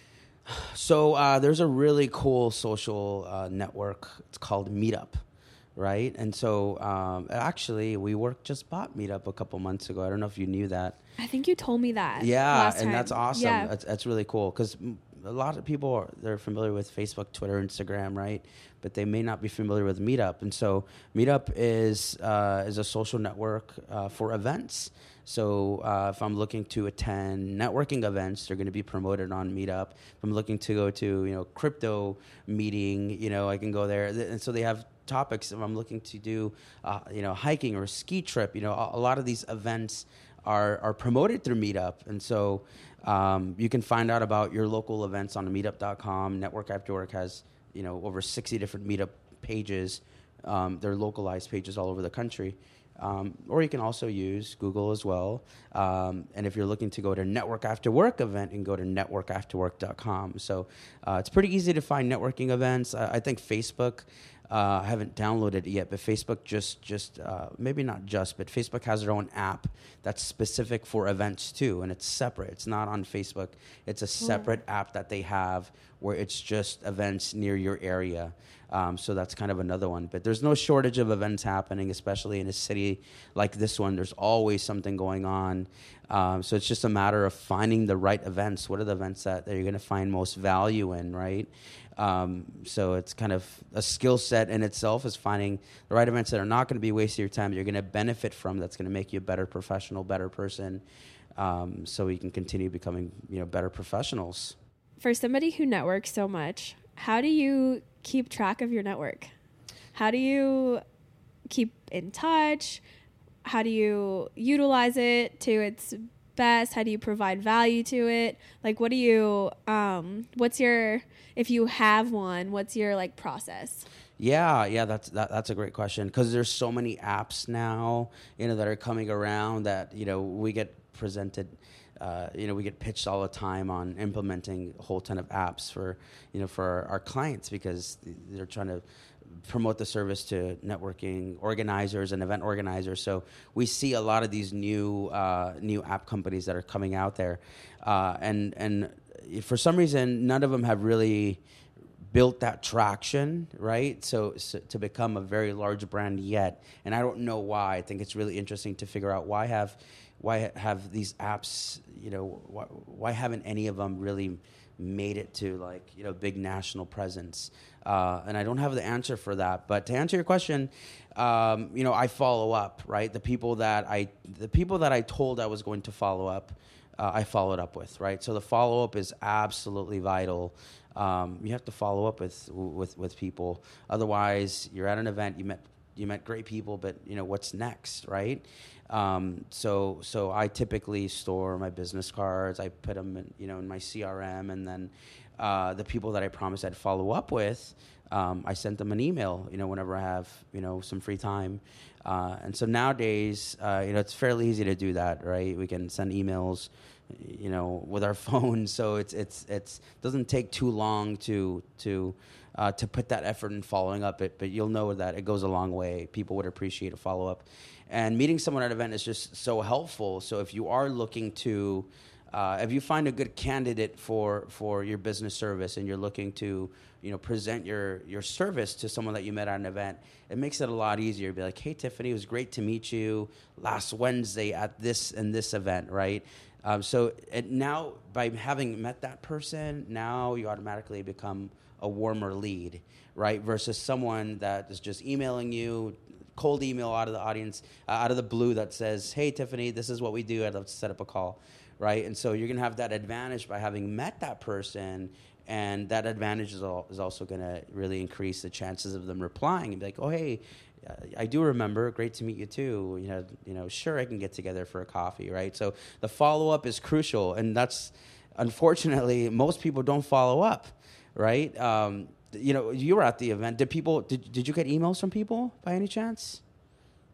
B: So uh, there's a really cool social uh, network. It's called Meetup, right? And so um, actually, WeWork just bought Meetup a couple months ago. I don't know if you knew that.
C: I think you told me that.
B: Yeah,
C: last
B: and
C: time.
B: that's awesome.
C: Yeah.
B: That's, that's really cool because a lot of people are, they're familiar with Facebook, Twitter, Instagram, right? But they may not be familiar with Meetup. And so Meetup is uh, is a social network uh, for events. So uh, if I'm looking to attend networking events, they're going to be promoted on Meetup. If I'm looking to go to, you know, crypto meeting, you know, I can go there. And so they have topics. If I'm looking to do, uh, you know, hiking or a ski trip, you know, a, a lot of these events are are promoted through Meetup. And so um, you can find out about your local events on meetup dot com. Network After Work has, you know, over sixty different Meetup pages. Um, they're localized pages all over the country. Um, or you can also use Google as well. Um, and if you're looking to go to Network After Work event, you can go to network after work dot com. So uh, it's pretty easy to find networking events. I, I think Facebook, uh, I haven't downloaded it yet, but Facebook just, just uh, maybe not just, but Facebook has their own app that's specific for events too, and it's separate. It's not on Facebook. It's a separate mm. app that they have where it's just events near your area. Um, so that's kind of another one. But there's no shortage of events happening, especially in a city like this one. There's always something going on. Um, so it's just a matter of finding the right events. What are the events that, that you're going to find most value in, right? Um, so it's kind of a skill set in itself is finding the right events that are not going to be wasting your time, that you're going to benefit from, that's going to make you a better professional, better person, um, so we can continue becoming, you know, better professionals.
C: For somebody who networks so much, how do you keep track of your network? How do you keep in touch? How do you utilize it to its best? How do you provide value to it? Like, what do you, um, what's your, if you have one, what's your like process?
B: Yeah, yeah, that's that, that's a great question because there's so many apps now, you know, that are coming around that, you know, we get presented. Uh, you know, we get pitched all the time on implementing a whole ton of apps for, you know, for our, our clients because they're trying to promote the service to networking organizers and event organizers. So we see a lot of these new uh, new app companies that are coming out there, uh, and and for some reason, none of them have really built that traction, right? So, so to become a very large brand yet, and I don't know why. I think it's really interesting to figure out why have. Why have these apps, you know, why, why haven't any of them really made it to like, you know, big national presence? Uh, and I don't have the answer for that. But to answer your question, um, you know, I follow up, right? The people that I, the people that I told I was going to follow up, uh, I followed up with, right? So the follow up is absolutely vital. Um, you have to follow up with, with, with people. Otherwise, you're at an event, you met, you met great people, but you know, what's next, right? Um, so, so I typically store my business cards. I put them in, you know, in my C R M, and then uh, the people that I promised I'd follow up with, um, I sent them an email, you know, whenever I have, you know, some free time. Uh, and so nowadays, uh, you know, it's fairly easy to do that, right? We can send emails, you know, with our phones. So it's it's it's doesn't take too long to to uh, to put that effort in following up. It, but you'll know that it goes a long way. People would appreciate a follow up. And meeting someone at an event is just so helpful. So if you are looking to, uh, if you find a good candidate for, for your business service and you're looking to, you know, present your, your service to someone that you met at an event, it makes it a lot easier. Be like, hey, Tiffany, it was great to meet you last Wednesday at this and this event, right? Um, so it, now by having met that person, now you automatically become a warmer lead, right? Versus someone that is just emailing you, cold email out of the audience, uh, out of the blue that says, hey, Tiffany, this is what we do. I'd love to set up a call, right? And so you're going to have that advantage by having met that person, and that advantage is, all, is also going to really increase the chances of them replying and be like, oh, hey, uh, I do remember. Great to meet you too. You know, you know, sure, I can get together for a coffee, right? So the follow-up is crucial, and that's, unfortunately, most people don't follow up, right? Um, You know, you were at the event. Did people? Did Did you get emails from people by any chance?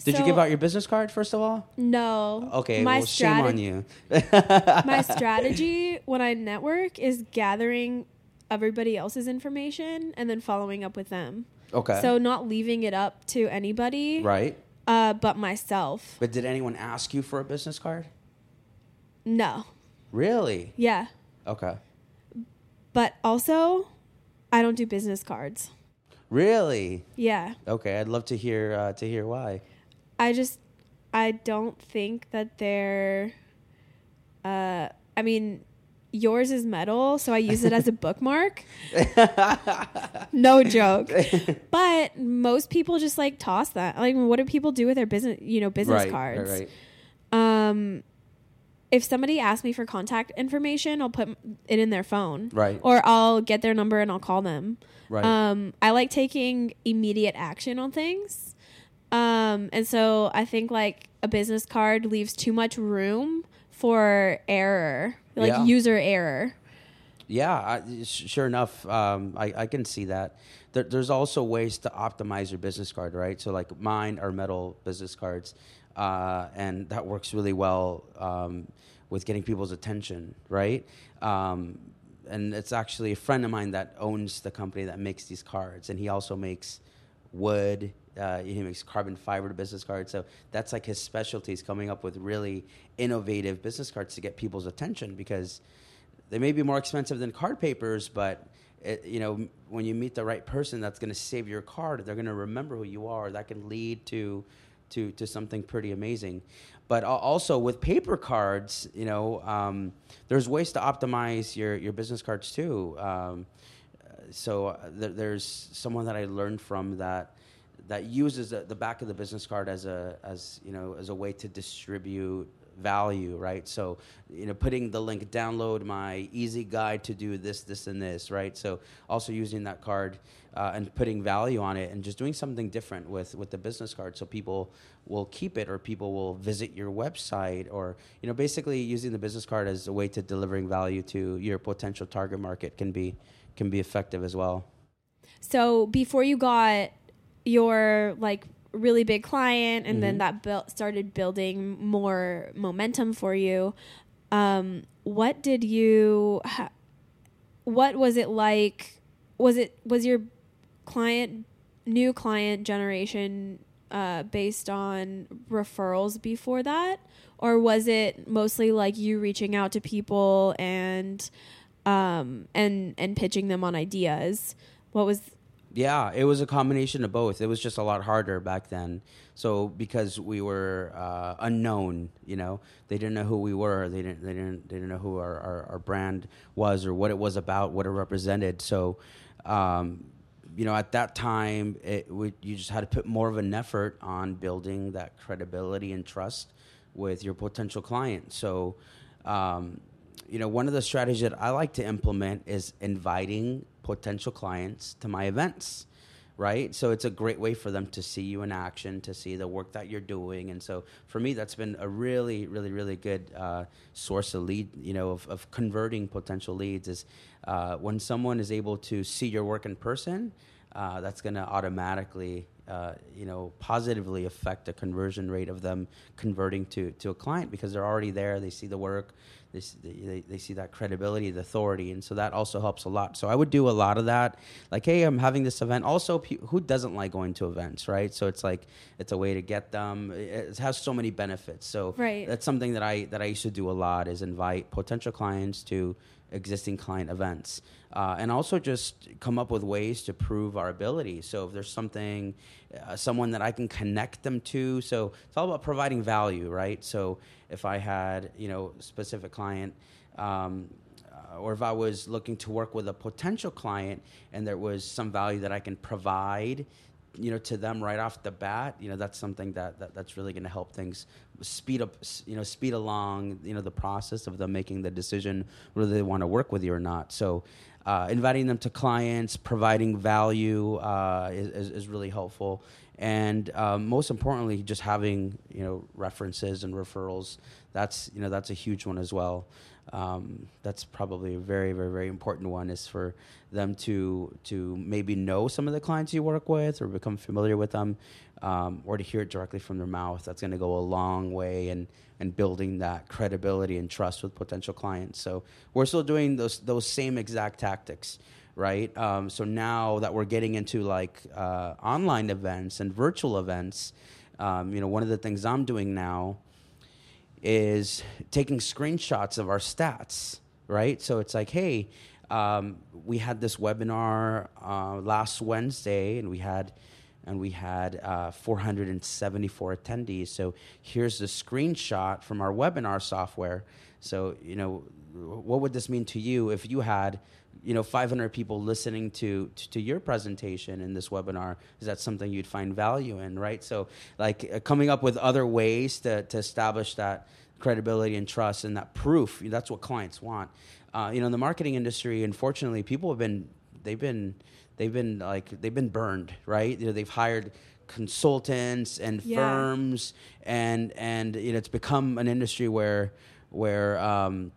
B: Did
C: So-
B: you give out your business card first of all?
C: No.
B: Okay,
C: My
B: well, shame on
C: strate-
B: you.
C: My strategy when I network is gathering everybody else's information and then following up with them.
B: Okay.
C: So not leaving it up to anybody,
B: Right.
C: uh, but myself.
B: But did anyone ask you for a business card?
C: No.
B: Really?
C: Yeah.
B: Okay.
C: But also, I don't do business cards.
B: Really?
C: Yeah.
B: Okay, I'd love to hear uh, to hear why.
C: I just, I don't think that they're, uh, I mean, yours is metal, so I use it as a bookmark. No joke. But most people just like toss that. Like, what do people do with their business, you know, business
B: right,
C: cards?
B: Right, right.
C: Um, if somebody asks me for contact information, I'll put it in their phone.
B: Right.
C: Or I'll get their number and I'll call them.
B: Right.
C: Um, I like taking immediate action on things. Um, and so I think like a business card leaves too much room for error, like
B: Yeah.
C: user error.
B: Yeah, I, sh- sure enough, um, I, I can see that. There, there's also ways to optimize your business card, right? So like mine are metal business cards, uh, and that works really well um, with getting people's attention, right? Um, and it's actually a friend of mine that owns the company that makes these cards, and he also makes wood. Uh, he makes carbon fiber business cards. So that's like his specialty, is coming up with really innovative business cards to get people's attention, because they may be more expensive than card papers, but it, you know, when you meet the right person that's going to save your card, they're going to remember who you are. That can lead to, to, to something pretty amazing. But also with paper cards, you know, um, there's ways to optimize your, your business cards too. Um, so th- there's someone that I learned from that that uses the, the back of the business card as a as you know as a way to distribute value, right? So, you know, putting the link, download my easy guide to do this, this, and this, right? So also using that card uh, and putting value on it and just doing something different with, with the business card, so people will keep it, or people will visit your website, or, you know, basically using the business card as a way to delivering value to your potential target market can be can be effective as well.
C: So before you got your like really big client and mm-hmm. then that built started building more momentum for you, um, what did you, ha- what was it like? Was it, was your client, new client generation uh, based on referrals before that? Or was it mostly like you reaching out to people and, um, and, and pitching them on ideas? What was...
B: Yeah, it was a combination of both. It was just a lot harder back then. So because we were uh, unknown, you know, they didn't know who we were. They didn't. They didn't. They didn't know who our, our, our brand was, or what it was about, what it represented. So, um, you know, at that time, it, we, you just had to put more of an effort on building that credibility and trust with your potential client. So, um, you know, one of the strategies that I like to implement is inviting potential clients to my events, right? So it's a great way for them to see you in action, to see the work that you're doing. And so for me, that's been a really, really, really good uh, source of lead, you know, of, of converting potential leads, is uh, when someone is able to see your work in person, uh, that's going to automatically, uh, you know, positively affect the conversion rate of them converting to, to a client, because they're already there. They see the work. They, they they see that credibility, the authority, and so that also helps a lot. So I would do a lot of that, like, hey, I'm having this event. Also, pe- who doesn't like going to events, right? So it's like, it's a way to get them. It has so many benefits. So
C: right.
B: That's something that I that I used to do a lot, is invite potential clients to existing client events, uh, and also just come up with ways to prove our ability. So if there's something, uh, someone that I can connect them to, so it's all about providing value, right? So if I had, you know, a specific client, um, uh, or if I was looking to work with a potential client and there was some value that I can provide, you know, to them right off the bat, you know, that's something that, that that's really going to help things speed up, you know, speed along, you know, the process of them making the decision whether they want to work with you or not. So uh, inviting them to clients, providing value uh, is, is, is really helpful. And um, most importantly, just having, you know, references and referrals. That's, you know, that's a huge one as well. Um, that's probably a very, very, very important one, is for them to to maybe know some of the clients you work with or become familiar with them, um, or to hear it directly from their mouth. That's going to go a long way in, in building that credibility and trust with potential clients. So we're still doing those those same exact tactics, right? Um, so now that we're getting into like uh, online events and virtual events, um, you know, one of the things I'm doing now is taking screenshots of our stats, right? So it's like, hey, um, we had this webinar uh, last Wednesday, and we had and we had uh, four hundred seventy-four attendees. So here's the screenshot from our webinar software. So, you know, what would this mean to you if you had, you know, five hundred people listening to, to to your presentation in this webinar? Is that something you'd find value in, right? So, like, uh, coming up with other ways to to establish that credibility and trust and that proof. That's what clients want. Uh, you know, in the marketing industry, unfortunately, people have been they've been they've been like they've been burned, right? You know, they've hired consultants and
A: Yeah.
B: firms, and and you know, it's become an industry where where um,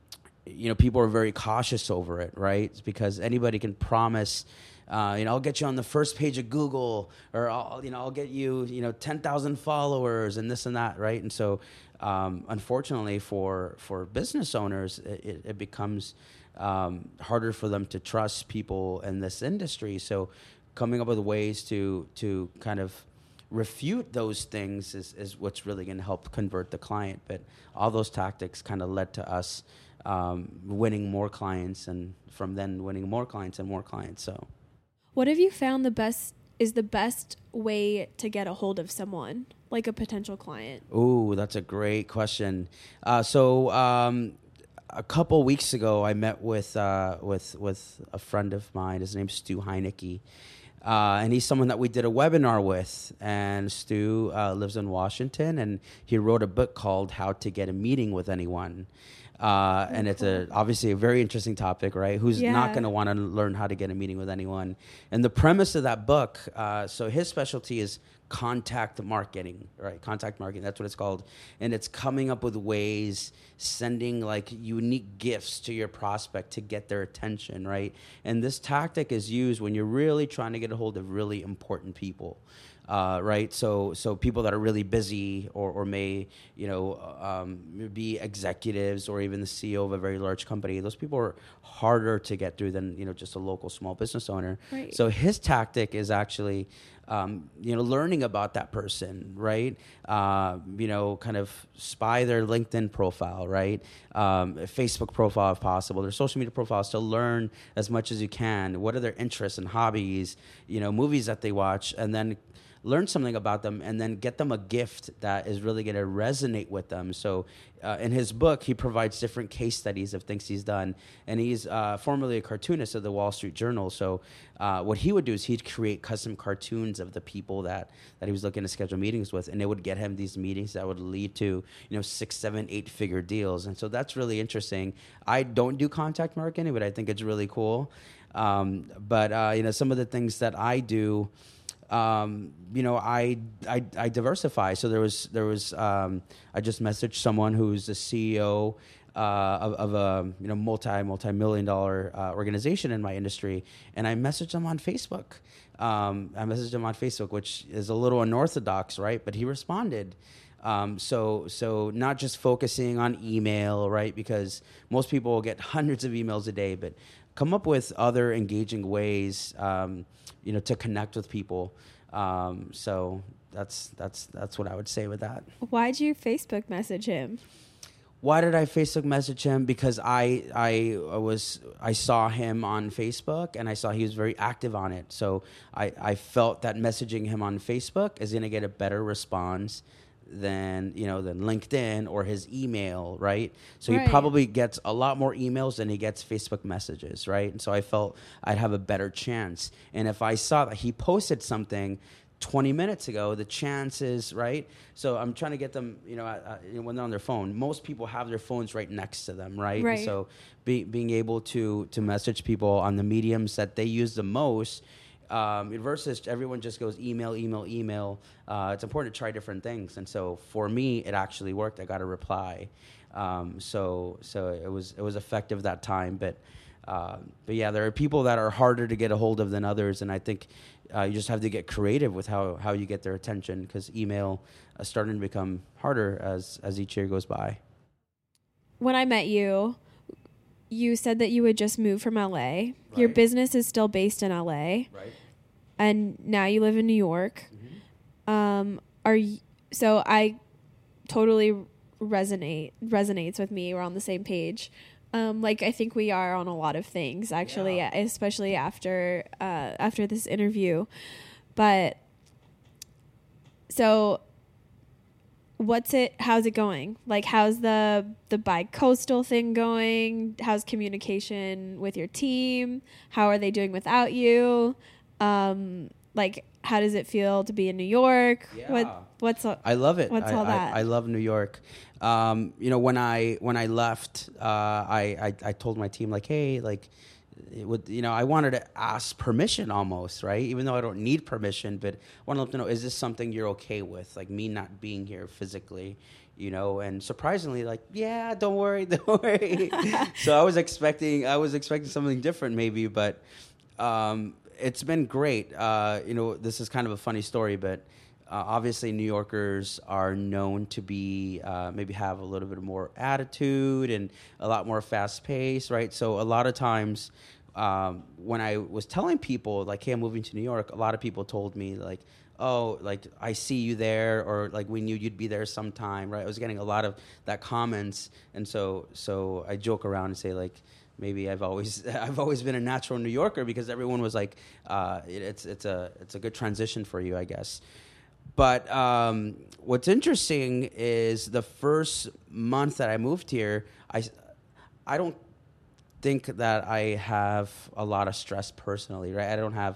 B: you know, people are very cautious over it, right? It's because anybody can promise, uh, you know, I'll get you on the first page of Google, or I'll, you know, I'll get you, you know, ten thousand followers and this and that, right? And so, um, unfortunately, for for business owners, it, it becomes um, harder for them to trust people in this industry. So, coming up with ways to to kind of refute those things is, is what's really going to help convert the client. But all those tactics kind of led to us um, winning more clients, and from then winning more clients and more clients. So,
A: What have you found the best is the best way to get a hold of someone, like a potential client?
B: ooh, that's a great question. Uh, so, um, a couple weeks ago, I met with uh, with with a friend of mine. His name's Stu Heinecke. Uh, and he's someone that we did a webinar with. And Stu uh, lives in Washington, and he wrote a book called How to Get a Meeting with Anyone. Uh,
A: Oh,
B: and it's
A: cool.
B: a obviously a very interesting topic, right? Who's
A: Yeah.
B: not going to want to learn how to get a meeting with anyone? And the premise of that book, uh, so his specialty is contact marketing, right? Contact marketing, that's what it's called. And it's coming up with ways, sending like unique gifts to your prospect to get their attention, right? And this tactic is used when you're really trying to get a hold of really important people. Uh, right, so so people that are really busy, or, or may you know um, be executives, or even the C E O of a very large company. Those people are harder to get through than you know just a local small business owner.
A: Right.
B: So his tactic is actually um, you know learning about that person, right? Uh, you know, kind of spy their LinkedIn profile, right? Um, Facebook profile if possible, their social media profiles, to learn as much as you can. What are their interests and hobbies? You know, movies that they watch, and then learn something about them, and then get them a gift that is really going to resonate with them. So uh, in his book, he provides different case studies of things he's done. And he's uh, formerly a cartoonist of the Wall Street Journal. So uh, what he would do is he'd create custom cartoons of the people that, that he was looking to schedule meetings with. And it would get him these meetings that would lead to, you know, six, seven, eight figure deals. And so that's really interesting. I don't do contact marketing, but I think it's really cool. Um, but, uh, you know, some of the things that I do, Um, you know, I, I I diversify. So there was there was um, I just messaged someone who's the C E O uh, of, of a you know multi multi million dollar uh, organization in my industry, and I messaged him on Facebook. Um, I messaged him on Facebook, which is a little unorthodox, right? But he responded. Um, so so not just focusing on email, right? Because most people will get hundreds of emails a day, but come up with other engaging ways, um, you know, to connect with people. Um, so that's that's that's what I would say with that.
A: Why'd you Facebook message him?
B: Why did I Facebook message him? Because I I was I saw him on Facebook, and I saw he was very active on it. So I, I felt that messaging him on Facebook is going to get a better response than you know than LinkedIn or his email, right? So
A: Right.
B: he probably gets a lot more emails than he gets Facebook messages, right? And so I felt I'd have a better chance. And if I saw that he posted something twenty minutes ago, the chances, right? So I'm trying to get them, you know, uh, you know when they're on their phone. Most people have their phones right next to them, right?
A: Right.
B: And so be, being able to to message people on the mediums that they use the most, Um, versus everyone just goes email, email, email. Uh, it's important to try different things. And so for me, it actually worked. I got a reply. Um, so so it was it was effective that time. But uh, but yeah, there are people that are harder to get a hold of than others. And I think uh, you just have to get creative with how, how you get their attention, because email is starting to become harder as, as each year goes by.
C: When I met you, you said that you had just moved from L A.
B: Right.
C: Your business is still based in L A.
B: Right.
C: And now you live in New York. Mm-hmm. Um, are you, so I totally resonate resonates with me. We're on the same page. Um, like I think we are on a lot of things, actually, yeah. especially after uh, after this interview. But so, what's it? How's it going? Like, how's the the bi-coastal thing going? How's communication with your team? How are they doing without you? Um, like, how does it feel to be in New York?
B: Yeah.
C: What what's all,
B: I love it.
C: What's
B: I,
C: all that?
B: I, I love New York. Um, you know, when I when I left, uh, I, I I told my team, like, hey, like, it would, you know, I wanted to ask permission almost, right? Even though I don't need permission, but I want them to know, is this something you're okay with? Like me not being here physically, you know? And surprisingly, like, yeah, don't worry, don't worry. So I was expecting, I was expecting something different maybe, but um, it's been great. Uh, you know, this is kind of a funny story, but uh, obviously New Yorkers are known to be, uh, maybe have a little bit more attitude and a lot more fast pace, right? So a lot of times, Um, when I was telling people, like, hey, I'm moving to New York, a lot of people told me, like, oh, like, I see you there, or, like, we knew you'd be there sometime, right? I was getting a lot of that comments, and so so I joke around and say, like, maybe I've always I've always been a natural New Yorker, because everyone was like, uh, it, it's it's a it's a good transition for you, I guess. But um, what's interesting is the first month that I moved here, I I don't think that I have a lot of stress personally, right? I don't have,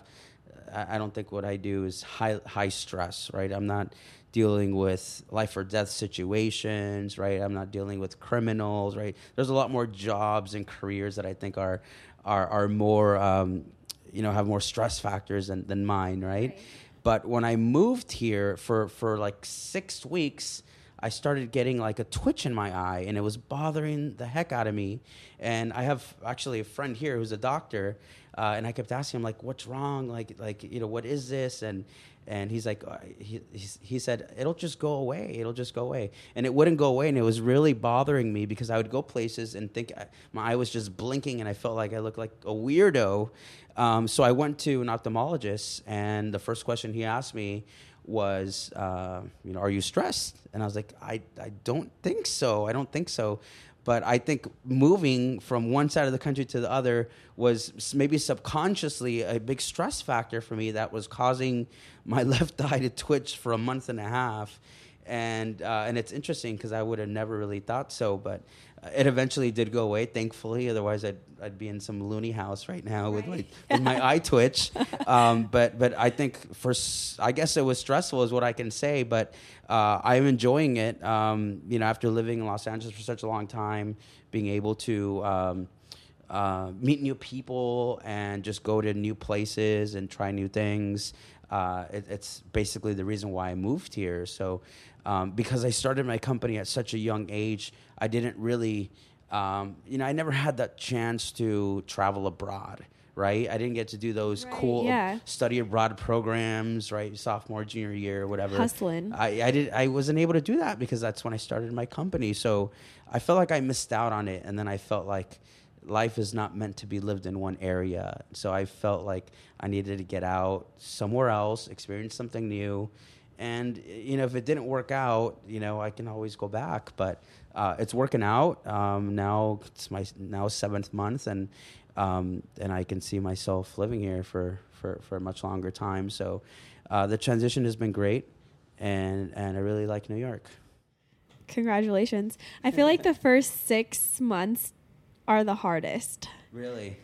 B: I don't think what I do is high high stress, right? I'm not dealing with life or death situations, right? I'm not dealing with criminals, right? There's a lot more jobs and careers that I think are are are more, um, you know, have more stress factors than, than mine, right? right? But when I moved here for for like six weeks, I started getting like a twitch in my eye, and it was bothering the heck out of me. And I have actually a friend here who's a doctor, uh, and I kept asking him, like, what's wrong? Like, like you know, what is this? And and he's like, uh, he he's, he said, it'll just go away. It'll just go away. And it wouldn't go away, and it was really bothering me, because I would go places and think I, my eye was just blinking, and I felt like I looked like a weirdo. Um, so I went to an ophthalmologist, and the first question he asked me was, uh, you know, are you stressed? And I was like, I, I don't think so. I don't think so. But I think moving from one side of the country to the other was maybe subconsciously a big stress factor for me that was causing my left eye to twitch for a month and a half. And uh, and it's interesting, because I would have never really thought so, but uh, it eventually did go away, thankfully. Otherwise, I'd I'd be in some loony house right now, right. with like with my eye twitch. Um, but but I think for I guess it was stressful, is what I can say. But uh, I'm enjoying it. Um, you know, after living in Los Angeles for such a long time, being able to um, uh, meet new people and just go to new places and try new things. Uh, it, it's basically the reason why I moved here. So, um, because I started my company at such a young age, I didn't really, um, you know, I never had that chance to travel abroad, right? I didn't get to do those
C: right,
B: cool
C: yeah.
B: study abroad programs, right? Sophomore, junior year, or whatever.
C: Hustling.
B: I, I did. I wasn't able to do that because that's when I started my company. So I felt like I missed out on it, and then I felt like life is not meant to be lived in one area. So I felt like I needed to get out somewhere else, experience something new. And, you know, if it didn't work out, you know, I can always go back. But uh, it's working out. Um, now it's my now seventh month, and um, and I can see myself living here for, for, for a much longer time. So uh, the transition has been great, and, and I really like New York.
C: Congratulations. I feel like the first six months are the hardest.
B: Really?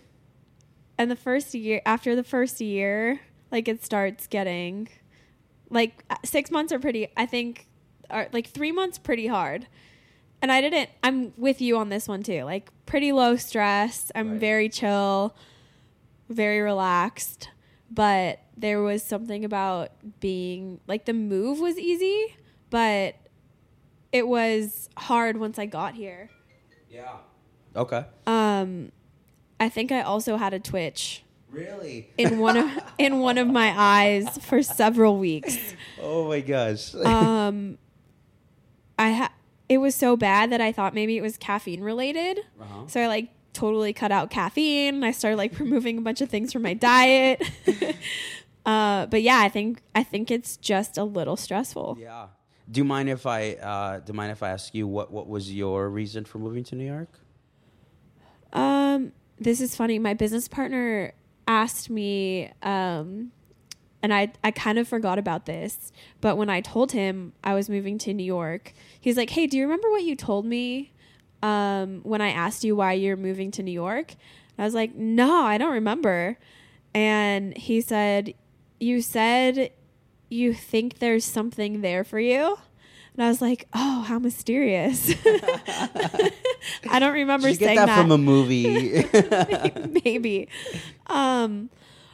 C: And the first year, after the first year, like it starts getting, like six months are pretty, I think, are like three months pretty hard. And I didn't, I'm with you on this one too. Like pretty low stress. I'm
B: Right.
C: very chill, very relaxed. but there was something about being like the move was easy, but it was hard once I got here.
B: Yeah. Okay.
C: Um, I think I also had a twitch.
B: Really?
C: In one of in one of my eyes for several weeks.
B: Oh my gosh.
C: um, I ha- it was so bad that I thought maybe it was caffeine related.
B: Uh-huh.
C: So I like totally cut out caffeine. I started like removing a bunch of things from my diet. uh, but yeah, I think I think it's just a little stressful.
B: Yeah. Do you mind if I uh, do you mind if I ask you what, what was your reason for moving to New York?
C: Um, this is funny. My business partner asked me, um, and I, I kind of forgot about this, but when I told him I was moving to New York, he's like, hey, do you remember what you told me um, when I asked you why you're moving to New York? And I was like, no, I don't remember. And he said, you said you think there's something there for you? And I was like, oh, how mysterious. I don't remember
B: Did you
C: saying
B: get that,
C: that
B: from a movie.
C: Maybe. Um,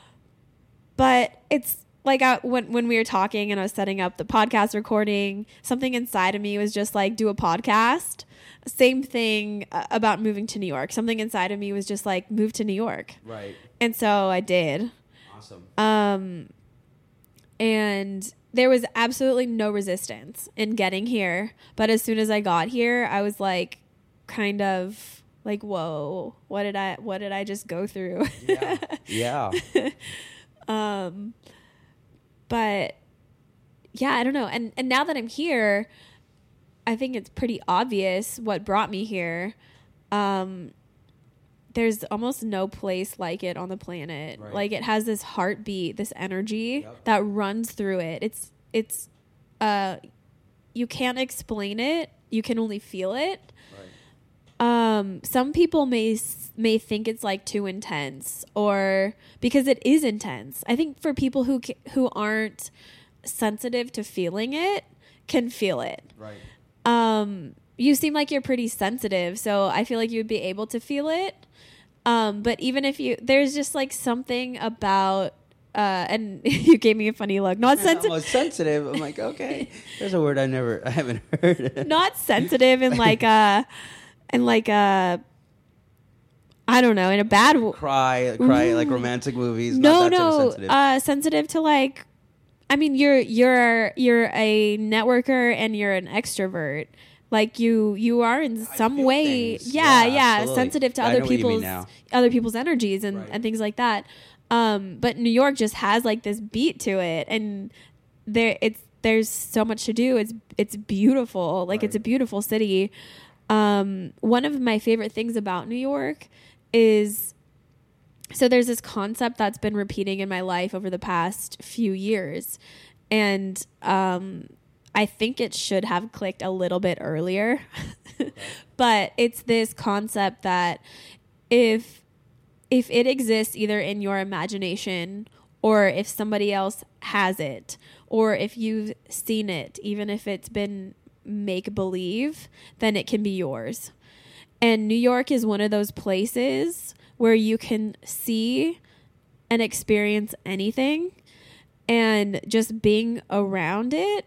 C: but it's like I, when, when we were talking and I was setting up the podcast recording, something inside of me was just like, do a podcast. Same thing uh, about moving to New York. Something inside of me was just like, move to New York.
B: Right.
C: And so I did.
B: Awesome.
C: Um, and there was absolutely no resistance in getting here. But as soon as I got here, I was like, kind of like, whoa, what did I, what did I just go through?
B: Yeah. Yeah.
C: um, but yeah, I don't know. And, and now that I'm here, I think it's pretty obvious what brought me here. Um, there's almost no place like it on the planet.
B: Right.
C: Like it has this heartbeat, this energy
B: Yep.
C: that runs through it. It's, it's, uh, you can't explain it. You can only feel it. Um, some people may may think it's like too intense, or because it is intense. I think for people who ca- who aren't sensitive to feeling it can feel it.
B: Right.
C: Um, you seem like you're pretty sensitive, so I feel like you'd be able to feel it. Um, but even if you, there's just like something about. Uh, and you gave me a funny look. Not sensitive.
B: I'm sensitive. I'm like, okay. There's a word I never, I haven't heard.
C: Not sensitive in like a. And like a, I don't know, in a bad w-
B: cry, cry like romantic movies.
C: No,
B: not that
C: no,
B: sort of sensitive.
C: Uh, sensitive to like, I mean, you're you're you're a networker and you're an extrovert. Like you you are in some
B: feel
C: way,
B: things.
C: yeah,
B: Yeah,
C: yeah,
B: absolutely.
C: sensitive to
B: I
C: other
B: know what you mean
C: people's
B: now.
C: other people's energies and,
B: Right.
C: and things like that. Um, but New York just has like this beat to it, and there it's there's so much to do. It's it's beautiful, like
B: Right.
C: it's a beautiful city. Um, one of my favorite things about New York is, so there's this concept that's been repeating in my life over the past few years. And, um, I think it should have clicked a little bit earlier, okay. But it's this concept that if, if it exists either in your imagination or if somebody else has it, or if you've seen it, even if it's been make believe, then it can be yours. And New York is one of those places where you can see and experience anything, and just being around it,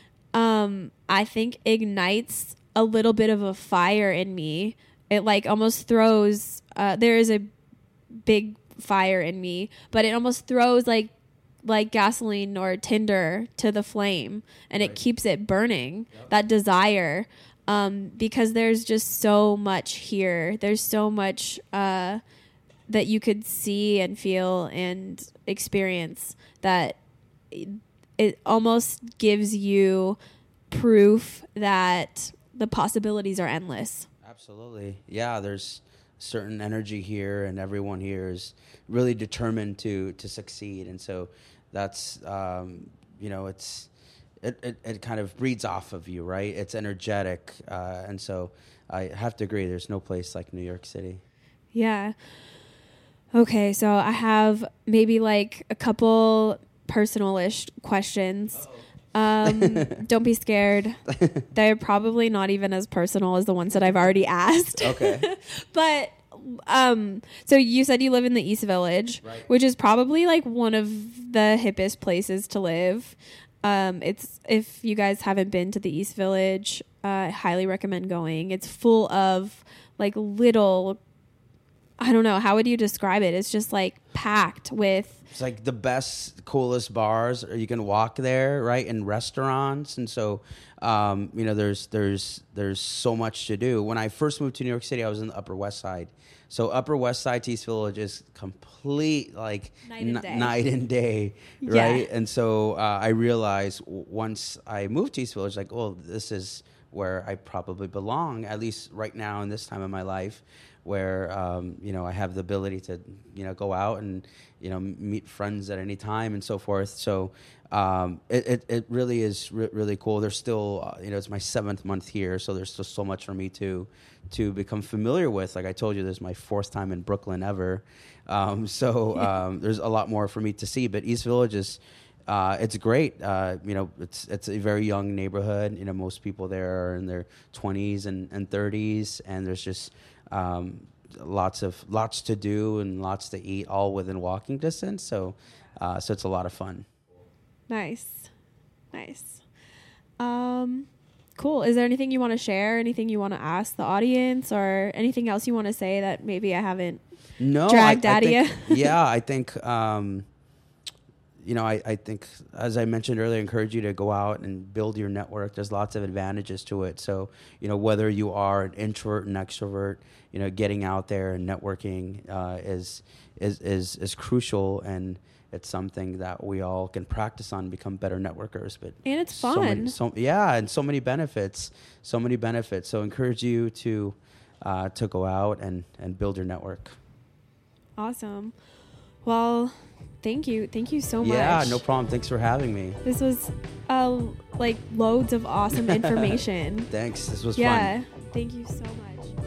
C: um, I think ignites a little bit of a fire in me. It like almost throws, uh, there is a big fire in me, but it almost throws like like gasoline or tinder to the flame, and right. It keeps it burning, yep. That desire, um, because there's just so much here. There's so much uh, that you could see and feel and experience that it, it almost gives you proof that the possibilities are endless.
B: Absolutely. Yeah, there's certain energy here, and everyone here is really determined to to succeed, and so that's um, you know it's it, it, it kind of breeds off of you, right? It's energetic, uh, and so I have to agree. There's no place like New York City.
C: Yeah. Okay, so I have maybe like a couple personal-ish questions. Um, don't be scared. They're probably not even as personal as the ones that I've already asked.
B: Okay.
C: But um, so you said you live in the East Village,
B: Right.
C: which is probably like one of the hippest places to live. Um, it's, if you guys haven't been to the East Village, uh, I highly recommend going. It's full of like little, I don't know, how would you describe it? It's just like packed with,
B: It's like the best, coolest bars. Or you can walk there, right, and restaurants, and so um, you know, there's there's there's so much to do. When I first moved to New York City, I was in the Upper West Side. So Upper West Side to East Village is complete like
C: Night and
B: n-
C: day.
B: night and day,
C: Yeah.
B: right? And so uh, I realized w- once I moved to East Village, like, oh, this is where I probably belong, at least right now in this time of my life, where um, you know, I have the ability to, you know, go out and, you know, meet friends at any time and so forth. So um, it, it it really is re- really cool. There's still uh, you know, it's my seventh month here, so there's still so much for me to to become familiar with. Like I told you, this is my fourth time in Brooklyn ever. Um, so um, there's a lot more for me to see. But East Village is. Uh, it's great. Uh, you know, it's it's a very young neighborhood. You know, most people there are in their twenties and, and thirties, and there's just um, lots of lots to do and lots to eat, all within walking distance. So, uh, so it's a lot of fun.
C: nice, nice. Um, cool. Is there anything you want to share? Anything you want to ask the audience, or anything else you want to say that maybe I haven't
B: No,
C: dragged
B: I, I
C: out of
B: think,
C: you?
B: yeah, I think. Um, You know, I, I think, as I mentioned earlier, I encourage you to go out and build your network. There's lots of advantages to it. So, you know, whether you are an introvert and extrovert, you know, getting out there and networking uh, is, is is is crucial, and it's something that we all can practice on, become better networkers. But
C: And it's
B: so many-
C: fun.
B: so yeah, and so many benefits, so many benefits. So, encourage you to uh, to go out and, and build your network.
C: Awesome. Well, thank you. Thank you so much.
B: Yeah, no problem. Thanks for having me.
C: This was uh, like loads of awesome information.
B: Thanks. This was fun.
C: Yeah. Thank you so much.